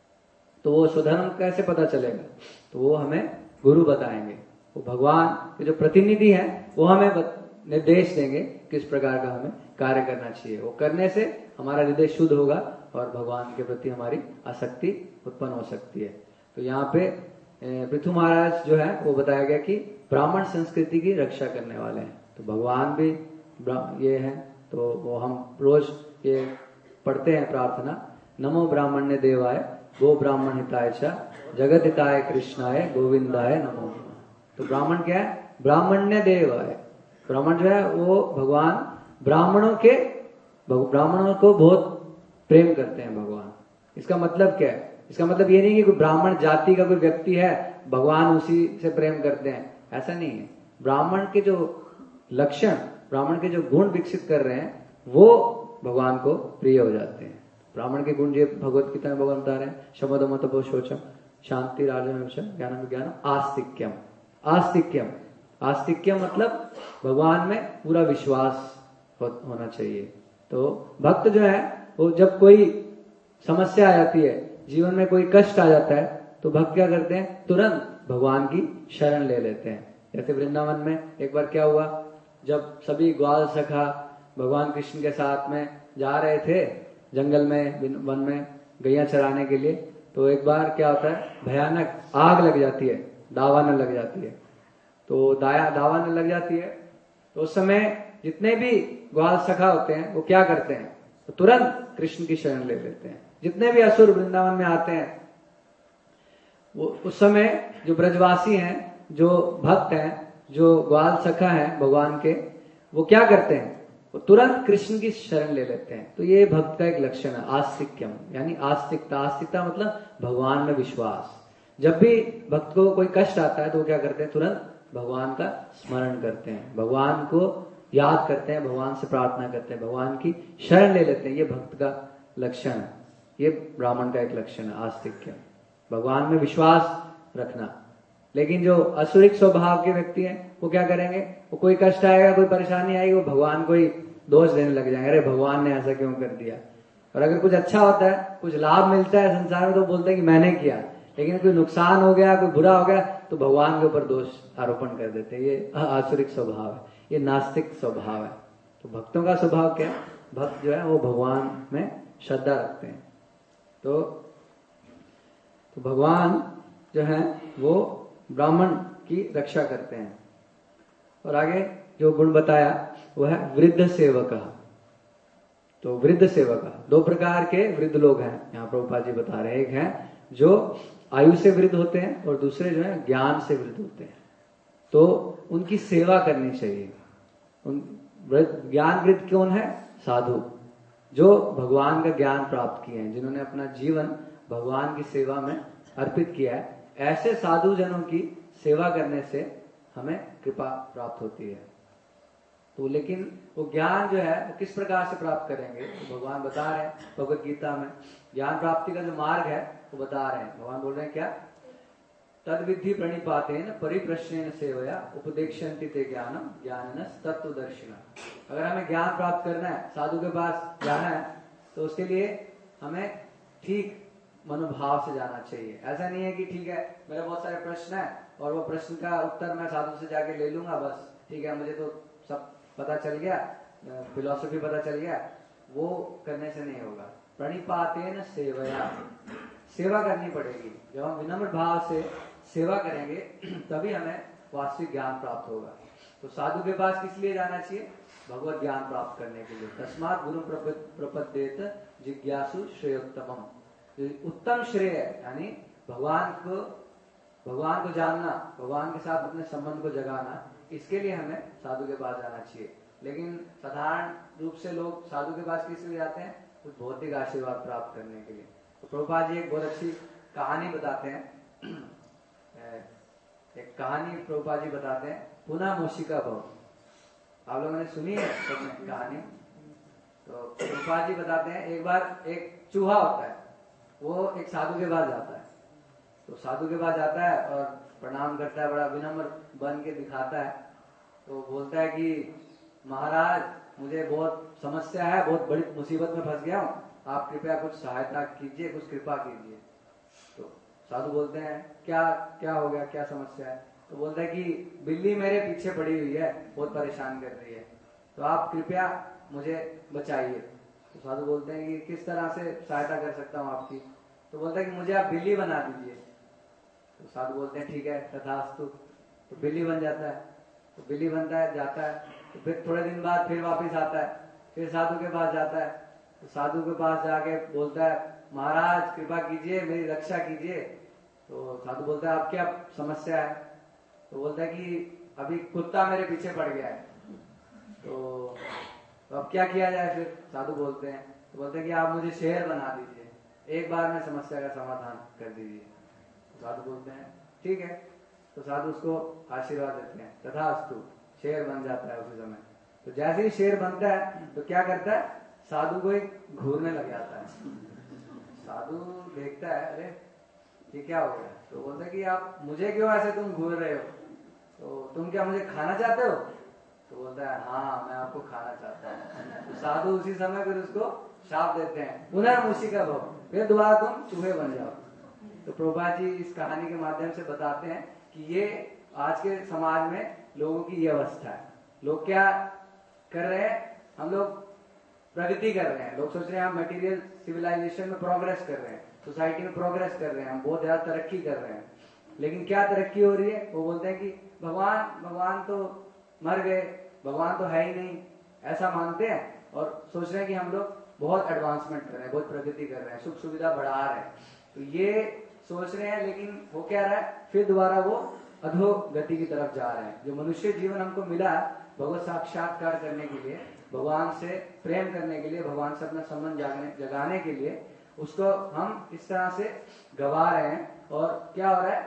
तो वो स्वधर्म कैसे पता चलेगा, तो वो हमें गुरु बताएंगे। वो भगवान के जो प्रतिनिधि हैं वो हमें निर्देश देंगे किस प्रकार का हमें कार्य करना चाहिए। वो करने से हमारा हृदय शुद्ध होगा और भगवान के प्रति हमारी आसक्ति उत्पन्न हो सकती है। तो यहाँ पे पृथु महाराज जो है वो बताया गया कि ब्राह्मण संस्कृति की रक्षा करने वाले हैं। तो भगवान भी ये है, तो वो हम रोज ये पढ़ते हैं प्रार्थना, नमो ब्राह्मण्य देवाय गो ब्राह्मण हिताय च जगत हिताय कृष्णाय गोविंदाय नमो। तो ब्राह्मण क्या है, ब्राह्मण्य देवाय। ब्राह्मण जो है वो भगवान ब्राह्मणों के ब्राह्मणों को बहुत प्रेम करते हैं भगवान। इसका मतलब क्या है, इसका मतलब ये नहीं कि कोई ब्राह्मण जाति का कोई व्यक्ति है भगवान उसी से प्रेम करते हैं, ऐसा नहीं है। ब्राह्मण के जो लक्षण, ब्राह्मण के जो गुण विकसित कर रहे हैं वो भगवान को प्रिय हो जाते हैं। ब्राह्मण के गुण ये भगवत गीता में भगवान बता रहे हैं, शमदम तपो शौचम शांति राजम ज्ञानम विज्ञानम आस्तिक्यम। आस्तिक्यम आस्तिक्यम मतलब भगवान में पूरा विश्वास हो, होना चाहिए। तो भक्त जो है वो जब कोई समस्या आ जाती है, जीवन में कोई कष्ट आ जाता है, तो भक्त क्या करते हैं, तुरंत भगवान की शरण ले लेते हैं। जैसे वृंदावन में एक बार क्या हुआ, जब सभी ग्वाल सखा भगवान कृष्ण के साथ में जा रहे थे जंगल में, वन में गैया चराने के लिए, तो एक बार क्या होता है, भयानक आग लग जाती है, दावानल लग जाती है। तो दाया दावानल लग जाती है, तो उस समय जितने भी ग्वाल सखा होते हैं वो क्या करते हैं, तो तुरंत कृष्ण की शरण ले लेते हैं। जितने भी असुर वृंदावन में आते हैं, वो उस समय जो ब्रजवासी हैं, जो भक्त हैं, जो ग्वाल सखा हैं भगवान के, वो क्या करते हैं, वो तुरंत कृष्ण की शरण ले लेते हैं। तो ये भक्त का एक लक्षण है, आस्तिक्यम, यानी आस्तिकता। आस्तिकता मतलब भगवान में विश्वास। जब भी भक्त को कोई कष्ट आता है तो वो क्या करते हैं, तुरंत भगवान का स्मरण करते हैं, भगवान को याद करते हैं, भगवान से प्रार्थना करते हैं, भगवान की शरण ले लेते हैं। ये भक्त का लक्षण है, ये ब्राह्मण का एक लक्षण है, आस्तिक्यम, भगवान में विश्वास रखना। लेकिन जो असुरिक स्वभाव के व्यक्ति हैं वो क्या करेंगे, वो कोई कष्ट आएगा, कोई परेशानी आएगी, वो भगवान को ही दोष देने लग जाएंगे, अरे भगवान ने ऐसा क्यों कर दिया। और अगर कुछ अच्छा होता है, कुछ लाभ मिलता है संसार में, तो बोलते हैं कि मैंने किया। लेकिन कोई नुकसान हो गया, कोई बुरा हो गया, तो भगवान के ऊपर दोष आरोपण कर देते हैं। ये आसुरिक स्वभाव है, ये नास्तिक स्वभाव है। तो भक्तों का स्वभाव क्या है, भक्त जो है वो भगवान में श्रद्धा रखते हैं। तो, तो भगवान जो है वो ब्राह्मण की रक्षा करते हैं। और आगे जो गुण बताया वो है वृद्ध सेवक। तो वृद्ध सेवक, दो प्रकार के वृद्ध लोग हैं यहाँ प्रभुपाद जी बता रहे हैं। एक है जो आयु से वृद्ध होते हैं और दूसरे जो है ज्ञान से वृद्ध होते हैं। तो उनकी सेवा करनी चाहिए। उन ज्ञान वृद्ध कौन है, साधु, जो भगवान का ज्ञान प्राप्त किए हैं, जिन्होंने अपना जीवन भगवान की सेवा में अर्पित किया है। ऐसे साधु जनों की सेवा करने से हमें कृपा प्राप्त होती है। तो लेकिन वो ज्ञान जो है वो किस प्रकार से प्राप्त करेंगे, तो भगवान बता रहे हैं भगवत गीता में। ज्ञान प्राप्ति का जो मार्ग है वो बता रहे हैं। भगवान बोल रहे हैं क्या, तद विधि प्रणिपातेन परिप्रश्नेन सेवया उपदेक्षन्ति ते ज्ञानम ज्ञानिनः तत्त्वदर्शिनः। अगर हमें ज्ञान प्राप्त करना है, साधु के पास जाना है, तो उसके लिए हमें ठीक मनोभाव से जाना चाहिए। ऐसा नहीं है कि ठीक है मेरे बहुत सारे प्रश्न है और वो प्रश्न का उत्तर मैं साधु से जाके ले लूंगा, बस ठीक है मुझे तो सब पता चल गया, फिलॉसफी पता चल गया, वो करने से नहीं होगा। प्रणिपातेन सेवया, सेवा करनी पड़ेगी। जब हम विनम्र भाव से सेवा करेंगे तभी हमें वास्तविक ज्ञान प्राप्त होगा। तो साधु के पास किस लिए जाना चाहिए, भगवत ज्ञान प्राप्त करने के लिए। तस्मात् गुरु प्रपद्येत जिज्ञासु श्रेयोत्तमम्। उत्तम श्रेय यानी भगवान को भगवान को जानना, भगवान के साथ अपने संबंध को जगाना, इसके लिए हमें साधु के पास जाना चाहिए। लेकिन साधारण रूप से लोग साधु के पास किस लिए जाते हैं, कुछ भौतिक आशीर्वाद प्राप्त करने के लिए। तो प्रभुपाद जी एक बहुत अच्छी कहानी बताते हैं। एक कहानी प्रभुपाद जी बताते हैं, पुनः मूषिका भव। आप लोगों ने सुनी है कहानी? तो प्रभुपाद जी बताते हैं एक बार एक चूहा होता है, वो एक साधु के पास जाता है। तो साधु के पास जाता है और प्रणाम करता है, बड़ा विनम्र बन के दिखाता है। तो बोलता है कि महाराज मुझे बहुत समस्या है, बहुत बड़ी मुसीबत में फंस गया हूँ, आप कृपया कुछ सहायता कीजिए, कुछ कृपा कीजिए। तो साधु बोलते हैं क्या क्या हो गया, क्या समस्या है? तो बोलता है कि बिल्ली मेरे पीछे पड़ी हुई है, बहुत परेशान कर रही है, तो आप कृपया मुझे बचाइए। तो साधु बोलते हैं कि किस तरह से सहायता कर सकता हूँ आपकी? तो बोलता है कि मुझे आप बिल्ली बना दीजिए। तो साधु बोलते हैं ठीक है तथास्तु। तो बिल्ली बन जाता है। तो बिल्ली बनता है, जाता है, तो फिर थोड़े दिन बाद फिर वापस आता है, फिर साधु के पास जाता है। तो साधु के पास जाके बोलता है महाराज कृपा कीजिए, मेरी रक्षा कीजिए। तो साधु बोलता है आप क्या समस्या है? तो बोलता है कि अभी कुत्ता मेरे पीछे पड़ गया है, तो, तो अब क्या किया जाए फिर? साधु बोलते हैं तो बोलते हैं कि आप मुझे शेर बना दीजिए, एक बार में समस्या का समाधान कर दीजिए। तो साधु बोलते हैं ठीक है। तो साधु उसको आशीर्वाद देते हैं, तथास्तु, शेर बन जाता है उसी समय। तो जैसे ही शेर बनता है तो क्या करता है, साधु को एक घूरने लग जाता है। साधु देखता है, अरे ये क्या हो गया? तो बोलता है कि आप मुझे क्यों ऐसे तुम घूर रहे हो, तो तुम क्या मुझे खाना चाहते हो? तो बोलता है हाँ मैं आपको खाना चाहता हूँ। तो साधु उसी समय फिर उसको शाप देते हैं, पुनर्मुषि का भव, फिर दोबारा तुम चूहे बन जाओ। तो प्रभुपाद जी इस कहानी के माध्यम से बताते हैं कि ये आज के समाज में लोगों की ये अवस्था है। लोग क्या कर रहे हैं, हम लोग प्रगति कर रहे हैं, लोग सोच रहे हैं हम मटेरियल सिविलाइजेशन में प्रोग्रेस कर रहे हैं, सोसाइटी में प्रोग्रेस कर रहे हैं, हम बहुत ज्यादा तरक्की कर रहे हैं। लेकिन क्या तरक्की हो रही है? वो बोलते हैं कि भगवान भगवान तो मर गए, भगवान तो है ही नहीं, ऐसा मानते हैं और सोच रहे हैं कि हम लोग बहुत एडवांसमेंट कर रहे हैं, बहुत प्रगति कर रहे हैं, सुख सुविधा बढ़ा रहे हैं। तो ये सोच रहे हैं, लेकिन वो क्या रहा है, फिर दोबारा वो अधोगति की तरफ जा रहे हैं। जो मनुष्य जीवन हमको मिला भगवत साक्षात्कार करने के लिए, भगवान से प्रेम करने के लिए, भगवान से अपना संबंध जागने जगाने के लिए, उसको हम इस तरह से गवा रहे हैं। और क्या हो रहा है,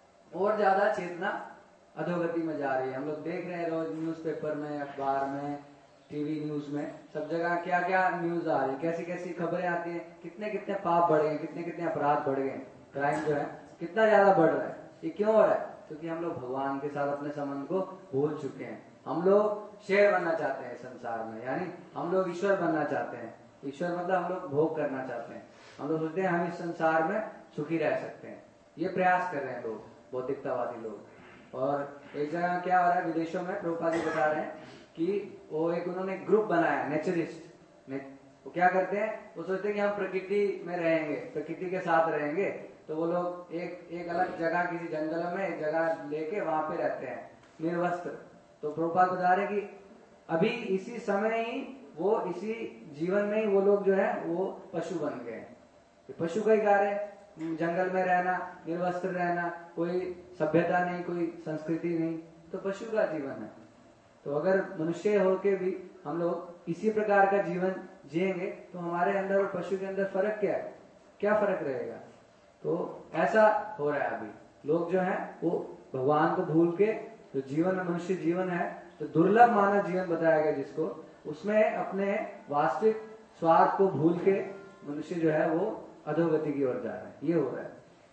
और ज्यादा चेतना अधोगति में जा रही है। हम लोग देख रहे हैं रोज न्यूज़पेपर में, अखबार में, टीवी न्यूज में, सब जगह क्या क्या न्यूज आ रही है, कैसी कैसी खबरें आती हैं, कितने कितने पाप बढ़ गए, कितने कितने अपराध बढ़ गए, क्राइम जो है कितना ज्यादा बढ़ रहा है। ये क्यों हो रहा है? क्योंकि हम लोग भगवान के साथ अपने संबंध को भूल चुके हैं। हम लोग शेर बनना चाहते हैं संसार में, यानी हम लोग ईश्वर बनना चाहते हैं। ईश्वर मतलब हम लोग भोग करना चाहते हैं। हम लोग सोचते हैं हम इस संसार में सुखी रह सकते हैं, ये प्रयास कर रहे हैं लोग, बौद्धिकतावादी लोग। और एक जगह क्या हो रहा है विदेशों में, प्रभुपाद जी बता रहे हैं कि वो एक उन्होंने ग्रुप बनाया नेचरिस्ट ने। वो क्या करते हैं, वो सोचते हैं कि हम प्रकृति में रहेंगे, प्रकृति के साथ रहेंगे। तो वो लोग एक एक अलग जगह, किसी जंगल में एक जगह लेके वहां पे रहते हैं निर्वस्त्र। तो प्रभुपाद बता रहे कि अभी इसी समय ही वो, इसी जीवन में ही वो लोग जो है वो पशु बन गए। पशु का ही कार्य है, जंगल में रहना, निर्वस्त्र रहना, कोई सभ्यता नहीं, कोई संस्कृति नहीं, तो पशु का जीवन है। तो अगर मनुष्य होके भी हम लोग इसी प्रकार का जीवन जिएंगे तो हमारे अंदर और पशु के अंदर फर्क क्या है, क्या फर्क रहेगा? तो ऐसा हो रहा है अभी। लोग जो है वो भगवान को भूल के, जो जीवन मनुष्य जीवन है, तो दुर्लभ मानव जीवन बताया गया जिसको, उसमें अपने वास्तविक स्वार्थ को भूल के मनुष्य जो है वो अधोगति की ओर जा रहा है। ये हो रहा है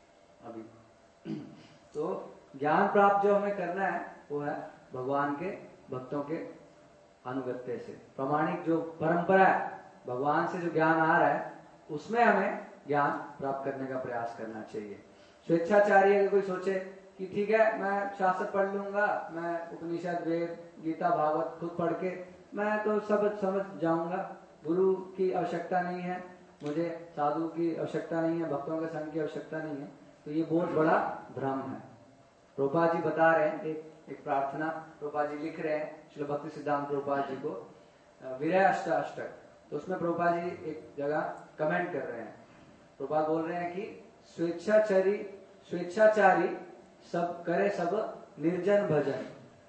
अभी। तो ज्ञान प्राप्त जो हमें करना है वो है भगवान के भक्तों के अनुगत्य से, प्रामाणिक जो परंपरा है, भगवान से जो ज्ञान आ रहा है उसमें हमें ज्ञान प्राप्त करने का प्रयास करना चाहिए। स्वेच्छाचारी अगर कोई सोचे कि ठीक है मैं शास्त्र पढ़ लूंगा, मैं उपनिषद, वेद, गीता, भागवत खुद पढ़ के मैं तो सब समझ जाऊंगा, गुरु की आवश्यकता नहीं है, मुझे साधु की आवश्यकता नहीं है, भक्तों के संग की आवश्यकता नहीं है, तो ये बहुत बड़ा भ्रम है। प्रभुपाद जी बता रहे हैं, एक एक प्रार्थना प्रभुपाद जी लिख रहे हैं श्रील भक्ति सिद्धांत प्रभुपाद जी को, विरह अष्टाष्टक। तो उसमें प्रभुपाद जी एक जगह कमेंट कर रहे हैं। प्रभुपाद बोल रहे हैं कि स्वेच्छाचारी स्वेच्छाचारी सब करे सब निर्जन भजन,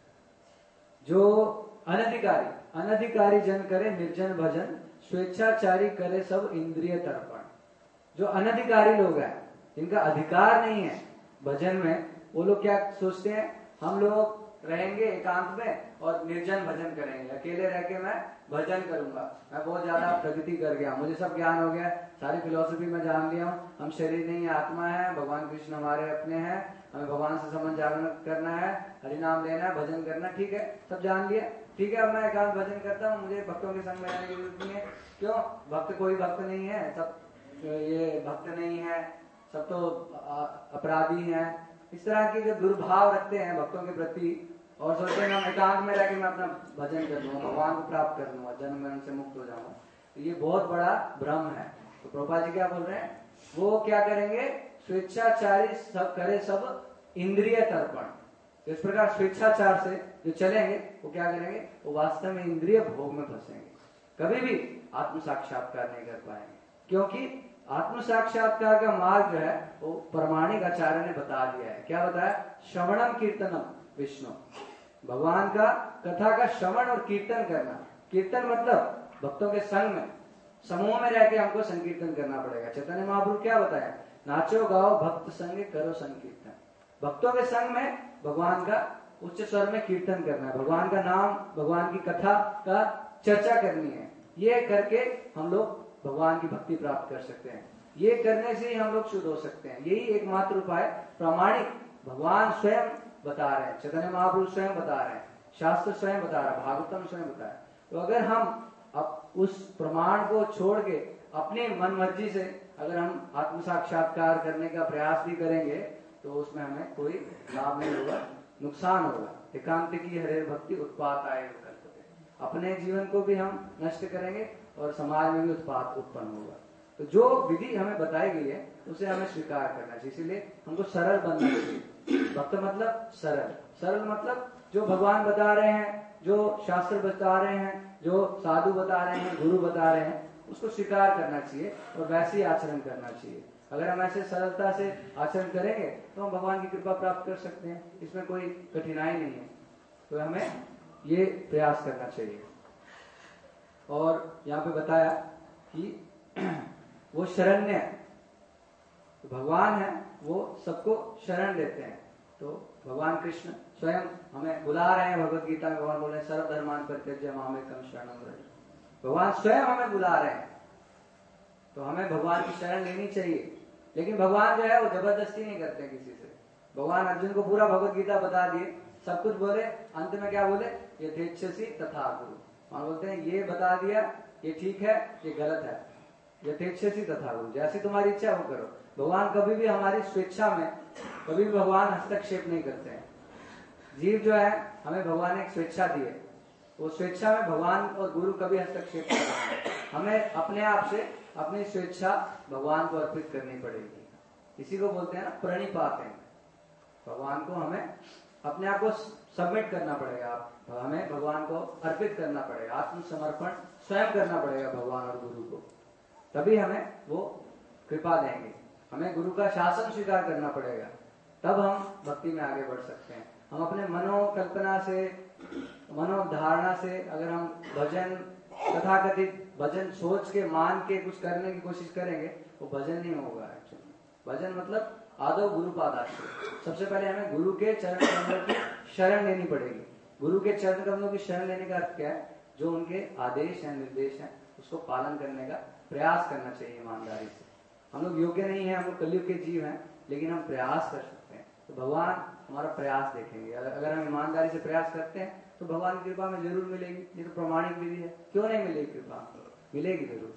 जो अनधिकारी अनधिकारी जन करे निर्जन भजन, स्वेच्छाचारी करे सब इंद्रिय तर्पण। जो अनधिकारी लोग हैं, जिनका अधिकार नहीं है भजन में, वो लोग क्या सोचते हैं, हम लोग रहेंगे एकांत में और निर्जन भजन करेंगे, अकेले रह के मैं भजन करूंगा, मैं बहुत ज्यादा प्रगति कर गया, मुझे सब ज्ञान हो गया, सारी फिलोसफी में जान लिया हूँ, हम शरीर नहीं आत्मा है, भगवान कृष्ण हमारे अपने हैं, हमें भगवान से संबंध जागरण करना है, हरिनाम लेना है, भजन करना, ठीक है सब जान लिया, ठीक है अब मैं एकांत भजन करता हूँ, मुझे भक्तों के संग में रहने की जरूरत नहीं है। क्यों? भक्त कोई भक्त नहीं है, सब ये भक्त नहीं है, सब तो अपराधी हैं। इस तरह के जो दुर्भाव रखते हैं भक्तों के प्रति और सोचते हैं हम एकांत में रहकर मैं अपना भजन कर लूंगा, भगवान को प्राप्त कर लूंगा, जन्म मरण से मुक्त हो जाऊंगा, तो ये बहुत बड़ा भ्रम है। तो प्रभुपाद जी क्या बोल रहे हैं, वो क्या करेंगे, स्वेच्छाचारी सब करे सब इंद्रिय तर्पण। तो इस प्रकार स्वेच्छाचार से जो चलेंगे वो क्या करेंगे, वो वास्तव में इंद्रिय भोग में फंसेंगे, कभी भी आत्म साक्षात्कार नहीं कर पाएंगे। क्योंकि आत्म साक्षात्कार का मार्ग जो है वो प्रामाणिक आचार्य ने बता दिया है। क्या बताया, श्रवणम कीर्तनम विष्णु, भगवान का कथा का श्रवण और कीर्तन करना। कीर्तन मतलब भक्तों के संग में, समूह में रह के हमको संकीर्तन करना पड़ेगा। चैतन्य महाप्रभु क्या बताया, नाचो गाओ भक्त संग करो संकीर्तन। भक्तों के संग में भगवान का उच्च स्वर में कीर्तन करना है, भगवान का नाम, भगवान की कथा का चर्चा करनी है, ये करके हम लोग भगवान की भक्ति प्राप्त कर सकते हैं। ये करने से ही हम लोग शुद्ध हो सकते हैं। यही एकमात्र उपाय प्रामाणिक भगवान स्वयं बता रहे हैं, चैतन्य महाप्रभु स्वयं बता रहे हैं, शास्त्र स्वयं बता रहा है, भागवतम स्वयं बता रहा है। तो अगर हम अब उस प्रमाण को छोड़ के अपनी मन मर्जी से अगर हम आत्म साक्षात्कार करने का प्रयास भी करेंगे तो उसमें हमें कोई लाभ नहीं होगा, नुकसान होगा। एकांत की हरे भक्ति उत्पात आए, अपने जीवन को भी हम नष्ट करेंगे और समाज में भी उत्पात उत्पन्न होगा। तो जो विधि हमें बताई गई है उसे हमें स्वीकार करना चाहिए। इसीलिए हमको सरल बनना चाहिए। भक्त मतलब सरल, सरल मतलब जो भगवान बता रहे हैं, जो शास्त्र बता रहे हैं, जो साधु बता रहे हैं, गुरु बता रहे हैं, उसको स्वीकार करना चाहिए और वैसे ही आचरण करना चाहिए। अगर हम ऐसे सरलता से आचरण करेंगे तो हम भगवान की कृपा प्राप्त कर सकते हैं, इसमें कोई कठिनाई नहीं है। तो हमें ये प्रयास करना चाहिए। और यहाँ पे बताया कि वो शरण्य तो भगवान है, वो सबको शरण देते हैं। तो भगवान कृष्ण स्वयं हमें बुला रहे हैं, भगवत गीता में भगवान बोल रहे हैं सर्वधर्मान परित्यज्य मामेकं शरणं व्रज। भगवान स्वयं हमें बुला रहे हैं, तो हमें भगवान की शरण लेनी चाहिए। लेकिन भगवान जो है वो जबरदस्ती नहीं करते किसी से। भगवान अर्जुन को पूरा भगवत गीता बता दिए, सब कुछ बोले, अंत में क्या बोले, यथेच्छसि तथा कुरु। वहां बोलते हैं ये बता दिया, ये ठीक है, ये गलत है, यथेच्छसि तथा कुरु, जैसी तुम्हारी इच्छा वो करो। भगवान कभी भी हमारी स्वेच्छा में कभी भी भगवान हस्तक्षेप नहीं करते हैं। जीव जो है हमें भगवान ने एक स्वेच्छा दी है, वो स्वेच्छा में भगवान और गुरु कभी हस्तक्षेप नहीं करते। हमें अपने आप से अपनी स्वेच्छा भगवान को अर्पित करनी पड़ेगी। इसी को बोलते हैं ना प्रणिपात है। भगवान को हमें अपने आप को सबमिट करना पड़ेगा, हमें भगवान को अर्पित करना पड़ेगा, आत्मसमर्पण स्वयं करना पड़ेगा भगवान और गुरु को, तभी हमें वो कृपा देंगे। हमें गुरु का शासन स्वीकार करना पड़ेगा, तब हम भक्ति में आगे बढ़ सकते हैं। हम अपने मनोकल्पना से, मनोधारणा से अगर हम भजन तथाकथित भजन सोच के मान के कुछ करने की कोशिश करेंगे, वो भजन नहीं होगा। एक्चुअली भजन मतलब आदौ गुरु पादाश्रय। सबसे पहले हमें गुरु के चरण कमलों की शरण लेनी पड़ेगी। गुरु के चरण कमलों की शरण लेने का अर्थ क्या है, जो उनके आदेश हैं, निर्देश हैं, उसको पालन करने का प्रयास करना चाहिए ईमानदारी से। हम लोग योग्य नहीं है, हम लोग कलयुग के जीव हैं, लेकिन हम प्रयास कर सकते हैं। तो भगवान हमारा प्रयास देखेंगे। अगर हम ईमानदारी से प्रयास करते हैं तो भगवान की कृपा में जरूर मिलेगी। ये तो प्रमाणिक विधि है, क्यों नहीं मिलेगी कृपा, मिलेगी जरूर।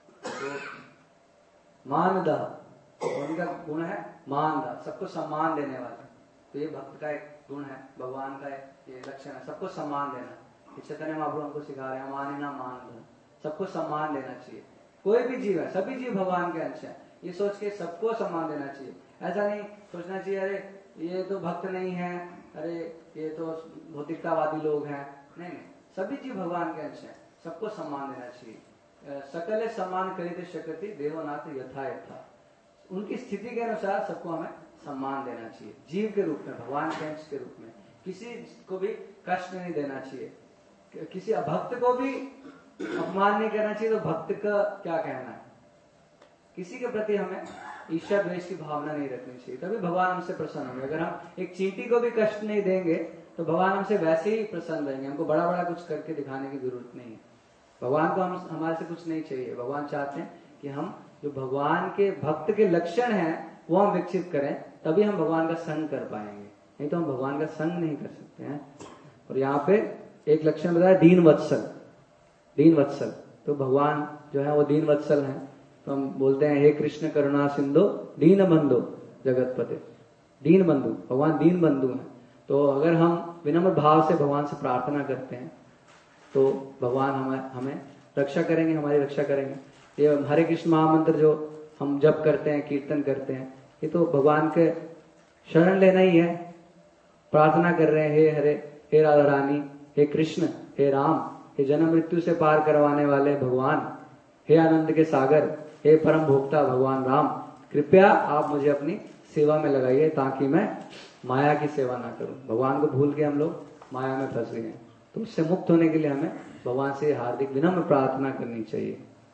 तो मानदह उनका गुण है, मानदह, सबको सम्मान देने वाला। तो ये भक्त का एक गुण है, भगवान का एक ये लक्षण है, सबको सम्मान देना। चैतन्य महाप्रभु हमको सिखा रहे हैं माने ना मानदह, सबको सम्मान देना चाहिए। कोई भी जीव है, सभी जीव भगवान के अंश है, ये सोच के सबको सम्मान देना चाहिए। ऐसा नहीं सोचना चाहिए अरे ये तो भक्त नहीं है, अरे ये तो भौतिकतावादी लोग हैं। नहीं नहीं, सभी जीव भगवान के अंश है, सबको सम्मान देना चाहिए। सकल सम्मान करिते शकति देवनाथ यथा यथा, उनकी स्थिति के अनुसार सबको हमें सम्मान देना चाहिए। जीव के रूप में, भगवान के अंश के रूप में किसी को भी कष्ट नहीं देना चाहिए, किसी भक्त को भी अपमान नहीं करना चाहिए। तो भक्त का क्या कहना है, किसी के प्रति हमें ईर्ष्या द्वेष की भावना नहीं रखनी चाहिए, तभी भगवान हमसे प्रसन्न होंगे। अगर हम एक चींटी को भी कष्ट नहीं देंगे तो भगवान हमसे वैसे ही प्रसन्न रहेंगे। हमको बड़ा बड़ा कुछ करके दिखाने की जरूरत नहीं है। भगवान को हम हमारे से कुछ नहीं चाहिए। भगवान चाहते हैं कि हम जो भगवान के भक्त के लक्षण हैं वो हम विकसित करें, तभी हम भगवान का संग कर पाएंगे, नहीं तो हम भगवान का संग नहीं कर सकते हैं। और यहाँ पे एक लक्षण बताया दीन वत्सल, दीन वत्सल। तो भगवान जो है वो दीन वत्सल है। तो हम बोलते हैं हे कृष्ण करुणा सिंधु दीन बंधु जगतपते, दीन बंधु, भगवान दीन बंधु हैं। तो अगर हम विनम्र भाव से भगवान से प्रार्थना करते हैं तो भगवान हमें हमें रक्षा करेंगे, हमारी रक्षा करेंगे। ये हरे कृष्ण महामंत्र जो हम जप करते हैं, कीर्तन करते हैं, ये तो भगवान के शरण लेना ही है। प्रार्थना कर रहे हैं हे हरे, हे राधा रानी, हे कृष्ण, हे राम, हे जन्म मृत्यु से पार करवाने वाले भगवान, हे आनंद के सागर, हे परम भोक्ता भगवान राम, कृपया आप मुझे अपनी सेवा में लगाइए ताकि मैं माया की सेवा ना करूं। भगवान को भूल के हम लोग माया में फंस गए हैं, तो उससे मुक्त होने के लिए हमें भगवान से हार्दिक विनम्र प्रार्थना करनी चाहिए।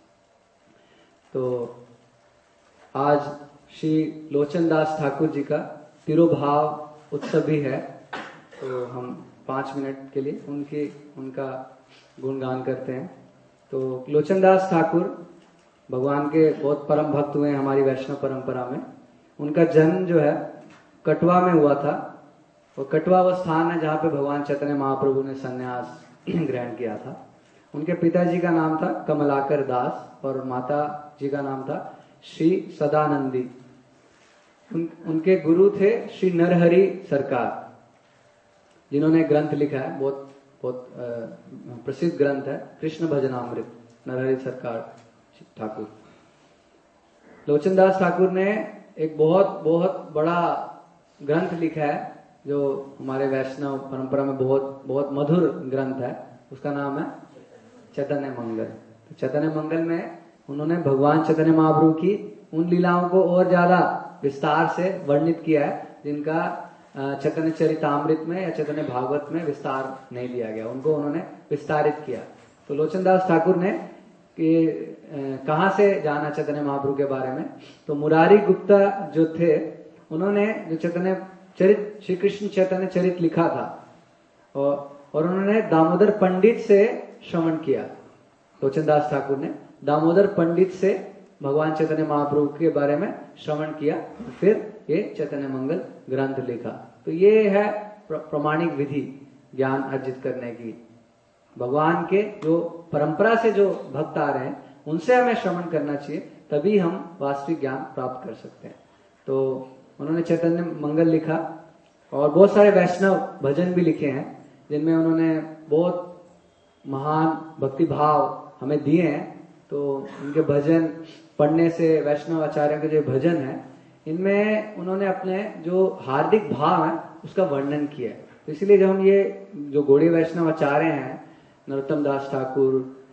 तो आज श्री लोचन दास ठाकुर जी का तिरोभाव उत्सव भी है, तो हम पांच मिनट के लिए उनके उनका गुणगान करते हैं। तो लोचनदास ठाकुर भगवान के बहुत परम भक्त हुए हैं हमारी वैष्णव परंपरा में। उनका जन्म जो है कटवा में हुआ था, और कटवा वो स्थान है जहाँ पे भगवान चैतन्य महाप्रभु ने संन्यास ग्रहण किया था। उनके पिताजी का नाम था कमलाकर दास और माता जी का नाम था श्री सदानंदी। उन, उनके गुरु थे श्री नरहरि सरकार, जिन्होंने ग्रंथ लिखा है, बहुत बहुत प्रसिद्ध ग्रंथ है कृष्ण भजनामृत, नरहरि सरकार ठाकुर। लोचनदास ठाकुर ने एक बहुत बहुत बड़ा ग्रंथ लिखा है जो हमारे वैष्णव परंपरा में बहुत बहुत मधुर ग्रंथ है, उसका नाम है चैतन्य मंगल। तो चैतन्य मंगल में उन्होंने भगवान चैतन्य महाप्रभु की उन लीलाओं को और ज्यादा विस्तार से वर्णित किया है जिनका चैतन्य चरितामृत में या चैतन्य भागवत में विस्तार नहीं दिया गया, उनको उन्होंने विस्तारित किया। तो लोचनदास ठाकुर ने कि कहाँ से जाना चैतन्य महाप्रभु के बारे में, तो मुरारी गुप्ता जो थे उन्होंने जो चैतन्य चरित श्री कृष्ण चैतन्य चरित लिखा था, और और उन्होंने दामोदर पंडित से श्रवण किया। लोचनदास ठाकुर ने दामोदर पंडित से भगवान चैतन्य महाप्रभु के बारे में श्रवण किया, फिर ये चैतन्य मंगल ग्रंथ लिखा। तो ये है प्रमाणिक विधि ज्ञान अर्जित करने की। भगवान के जो परंपरा से जो भक्त आ रहे हैं उनसे हमें श्रवण करना चाहिए, तभी हम वास्तविक ज्ञान प्राप्त कर सकते हैं। तो उन्होंने चैतन्य मंगल लिखा, और बहुत सारे वैष्णव भजन भी लिखे हैं जिनमें उन्होंने बहुत महान भक्ति भाव हमें दिए हैं। तो उनके भजन पढ़ने से, वैष्णव आचार्यों के जो भजन है, इनमें उन्होंने अपने जो हार्दिक भाव है उसका वर्णन किया है। तो इसलिए जब हम ये जो गौड़ीय वैष्णव आचार्य हैं, नरोत्तम दास ठाकुर,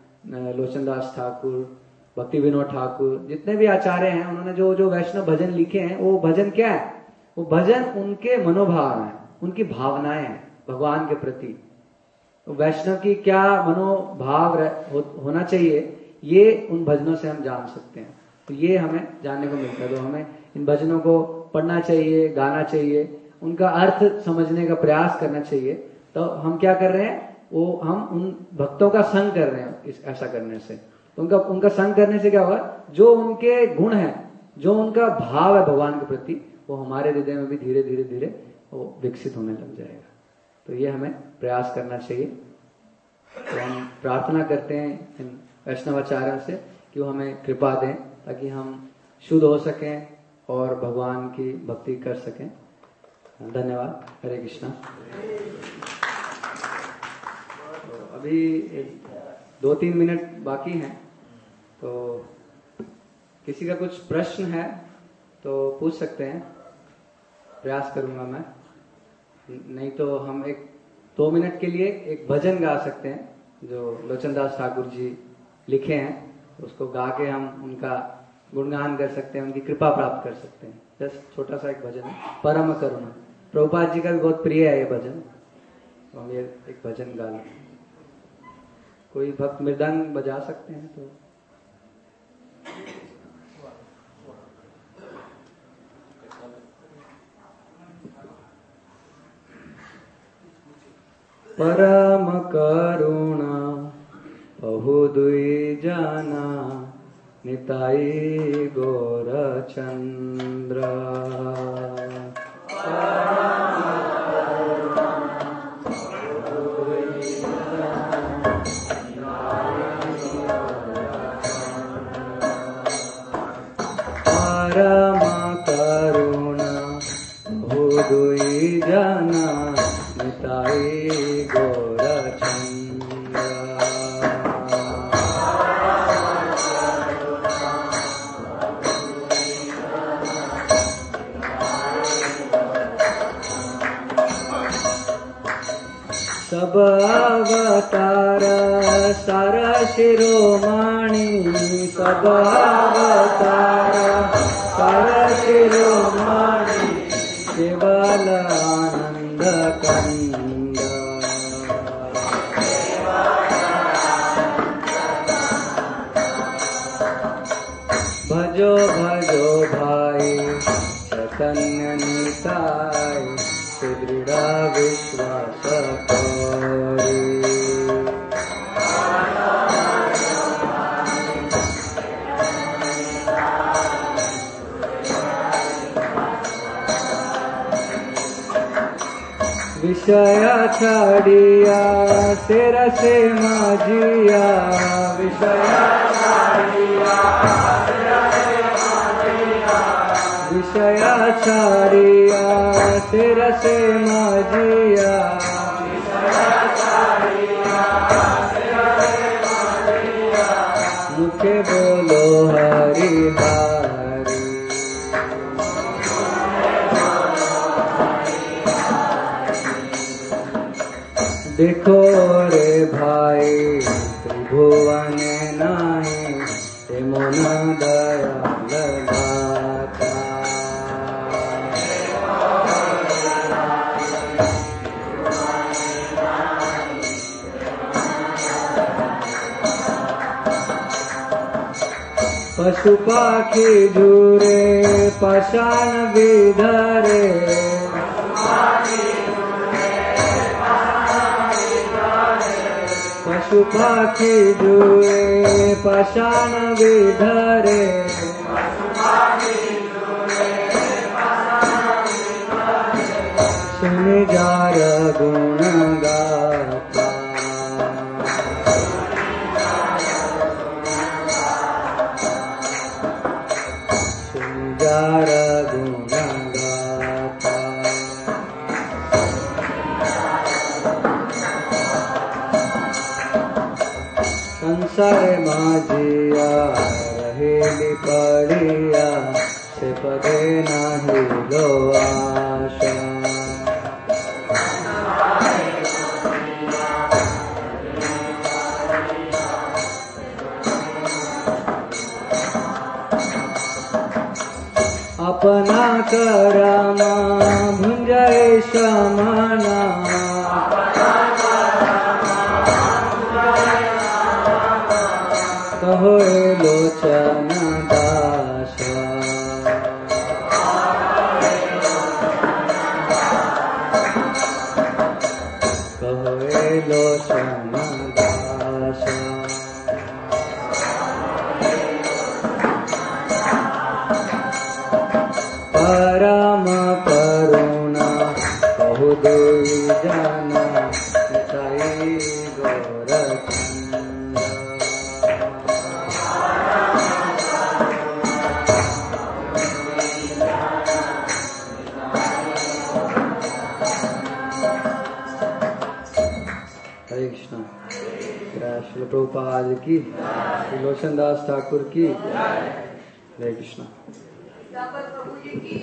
लोचनदास ठाकुर, भक्ति विनोद ठाकुर, जितने भी आचार्य हैं, उन्होंने जो जो वैष्णव भजन लिखे हैं, वो भजन क्या है? वो भजन उनके मनोभाव हैं, उनकी भावनाएं हैं भगवान के प्रति। तो वैष्णव की क्या मनोभाव हो, होना चाहिए, ये उन भजनों से हम जान सकते हैं। तो ये हमें जानने को मिलता है। तो हमें इन भजनों को पढ़ना चाहिए, गाना चाहिए, उनका अर्थ समझने का प्रयास करना चाहिए। तो हम क्या कर रहे हैं, वो हम उन भक्तों का संग कर रहे हैं। इस ऐसा करने से तो उनका उनका संग करने से क्या होगा, जो उनके गुण है, जो उनका भाव है भगवान के प्रति, वो हमारे हृदय में भी धीरे धीरे धीरे वो विकसित होने लग जाएगा। तो ये हमें प्रयास करना चाहिए। तो हम प्रार्थना करते हैं इन वैष्णवाचार्यों से कि वो हमें कृपा दें ताकि हम शुद्ध हो सकें और भगवान की भक्ति कर सकें। धन्यवाद। हरे कृष्णा। तो अभी दो तीन मिनट बाकी हैं, तो किसी का कुछ प्रश्न है तो पूछ सकते हैं, प्रयास करूंगा मैं। नहीं तो हम एक दो मिनट के लिए एक भजन गा सकते हैं जो लोचनदास ठाकुर जी लिखे हैं, उसको गा के हम उनका गुणगान कर सकते हैं, उनकी कृपा प्राप्त कर सकते हैं। जस्ट छोटा सा एक भजन है, परम करुणा। प्रभुपाद जी का भी बहुत प्रिय है ये भजन, तो हम ये एक भजन गा लें। कोई भक्त मृदंग बजा सकते हैं तो। परम करुणा बहु दुई जाना, निताई गौर चंद्र। परम करुणा बहु दुई जाना, निताई गौर चंद्र। सब अवतार सार शिरोमणि, सब अवतार सार शिरोमणि, केवल आनंद कंद। भजो भजो भाई चैतन्य निताय, सुदृढ़ विश्वास करो। विषय छाड़िया शेर से माझिया विषय छाड़िया विषय छाड़िया शेर से माझिया मुखे बोलो हरि हरि देखो रे भाई त्रिभुवन नहीं ते मन दया लगाता पशु पाखी झूरे पाषाण विधरे पशु पाखी झूरे पाषाण विधरे सुनि जार गुण गाता सुनि जार गुण गाता संसार माझिया रहेली पड़िया से पदे नाही लो आशा अपना करामा भुंजाए समाना कहो लोचन दासा कहो लोचन दासा परम करुणा कहु देवी जाना साई गौरचंद हरे कृष्णा। श्री प्रभुपाद की, श्री लोचन दास ठाकुर की, हरे कृष्णा। प्रभु जी की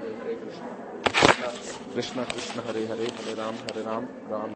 कृष्ण कृष्ण कृष्ण हरे हरे हरे राम हरे राम राम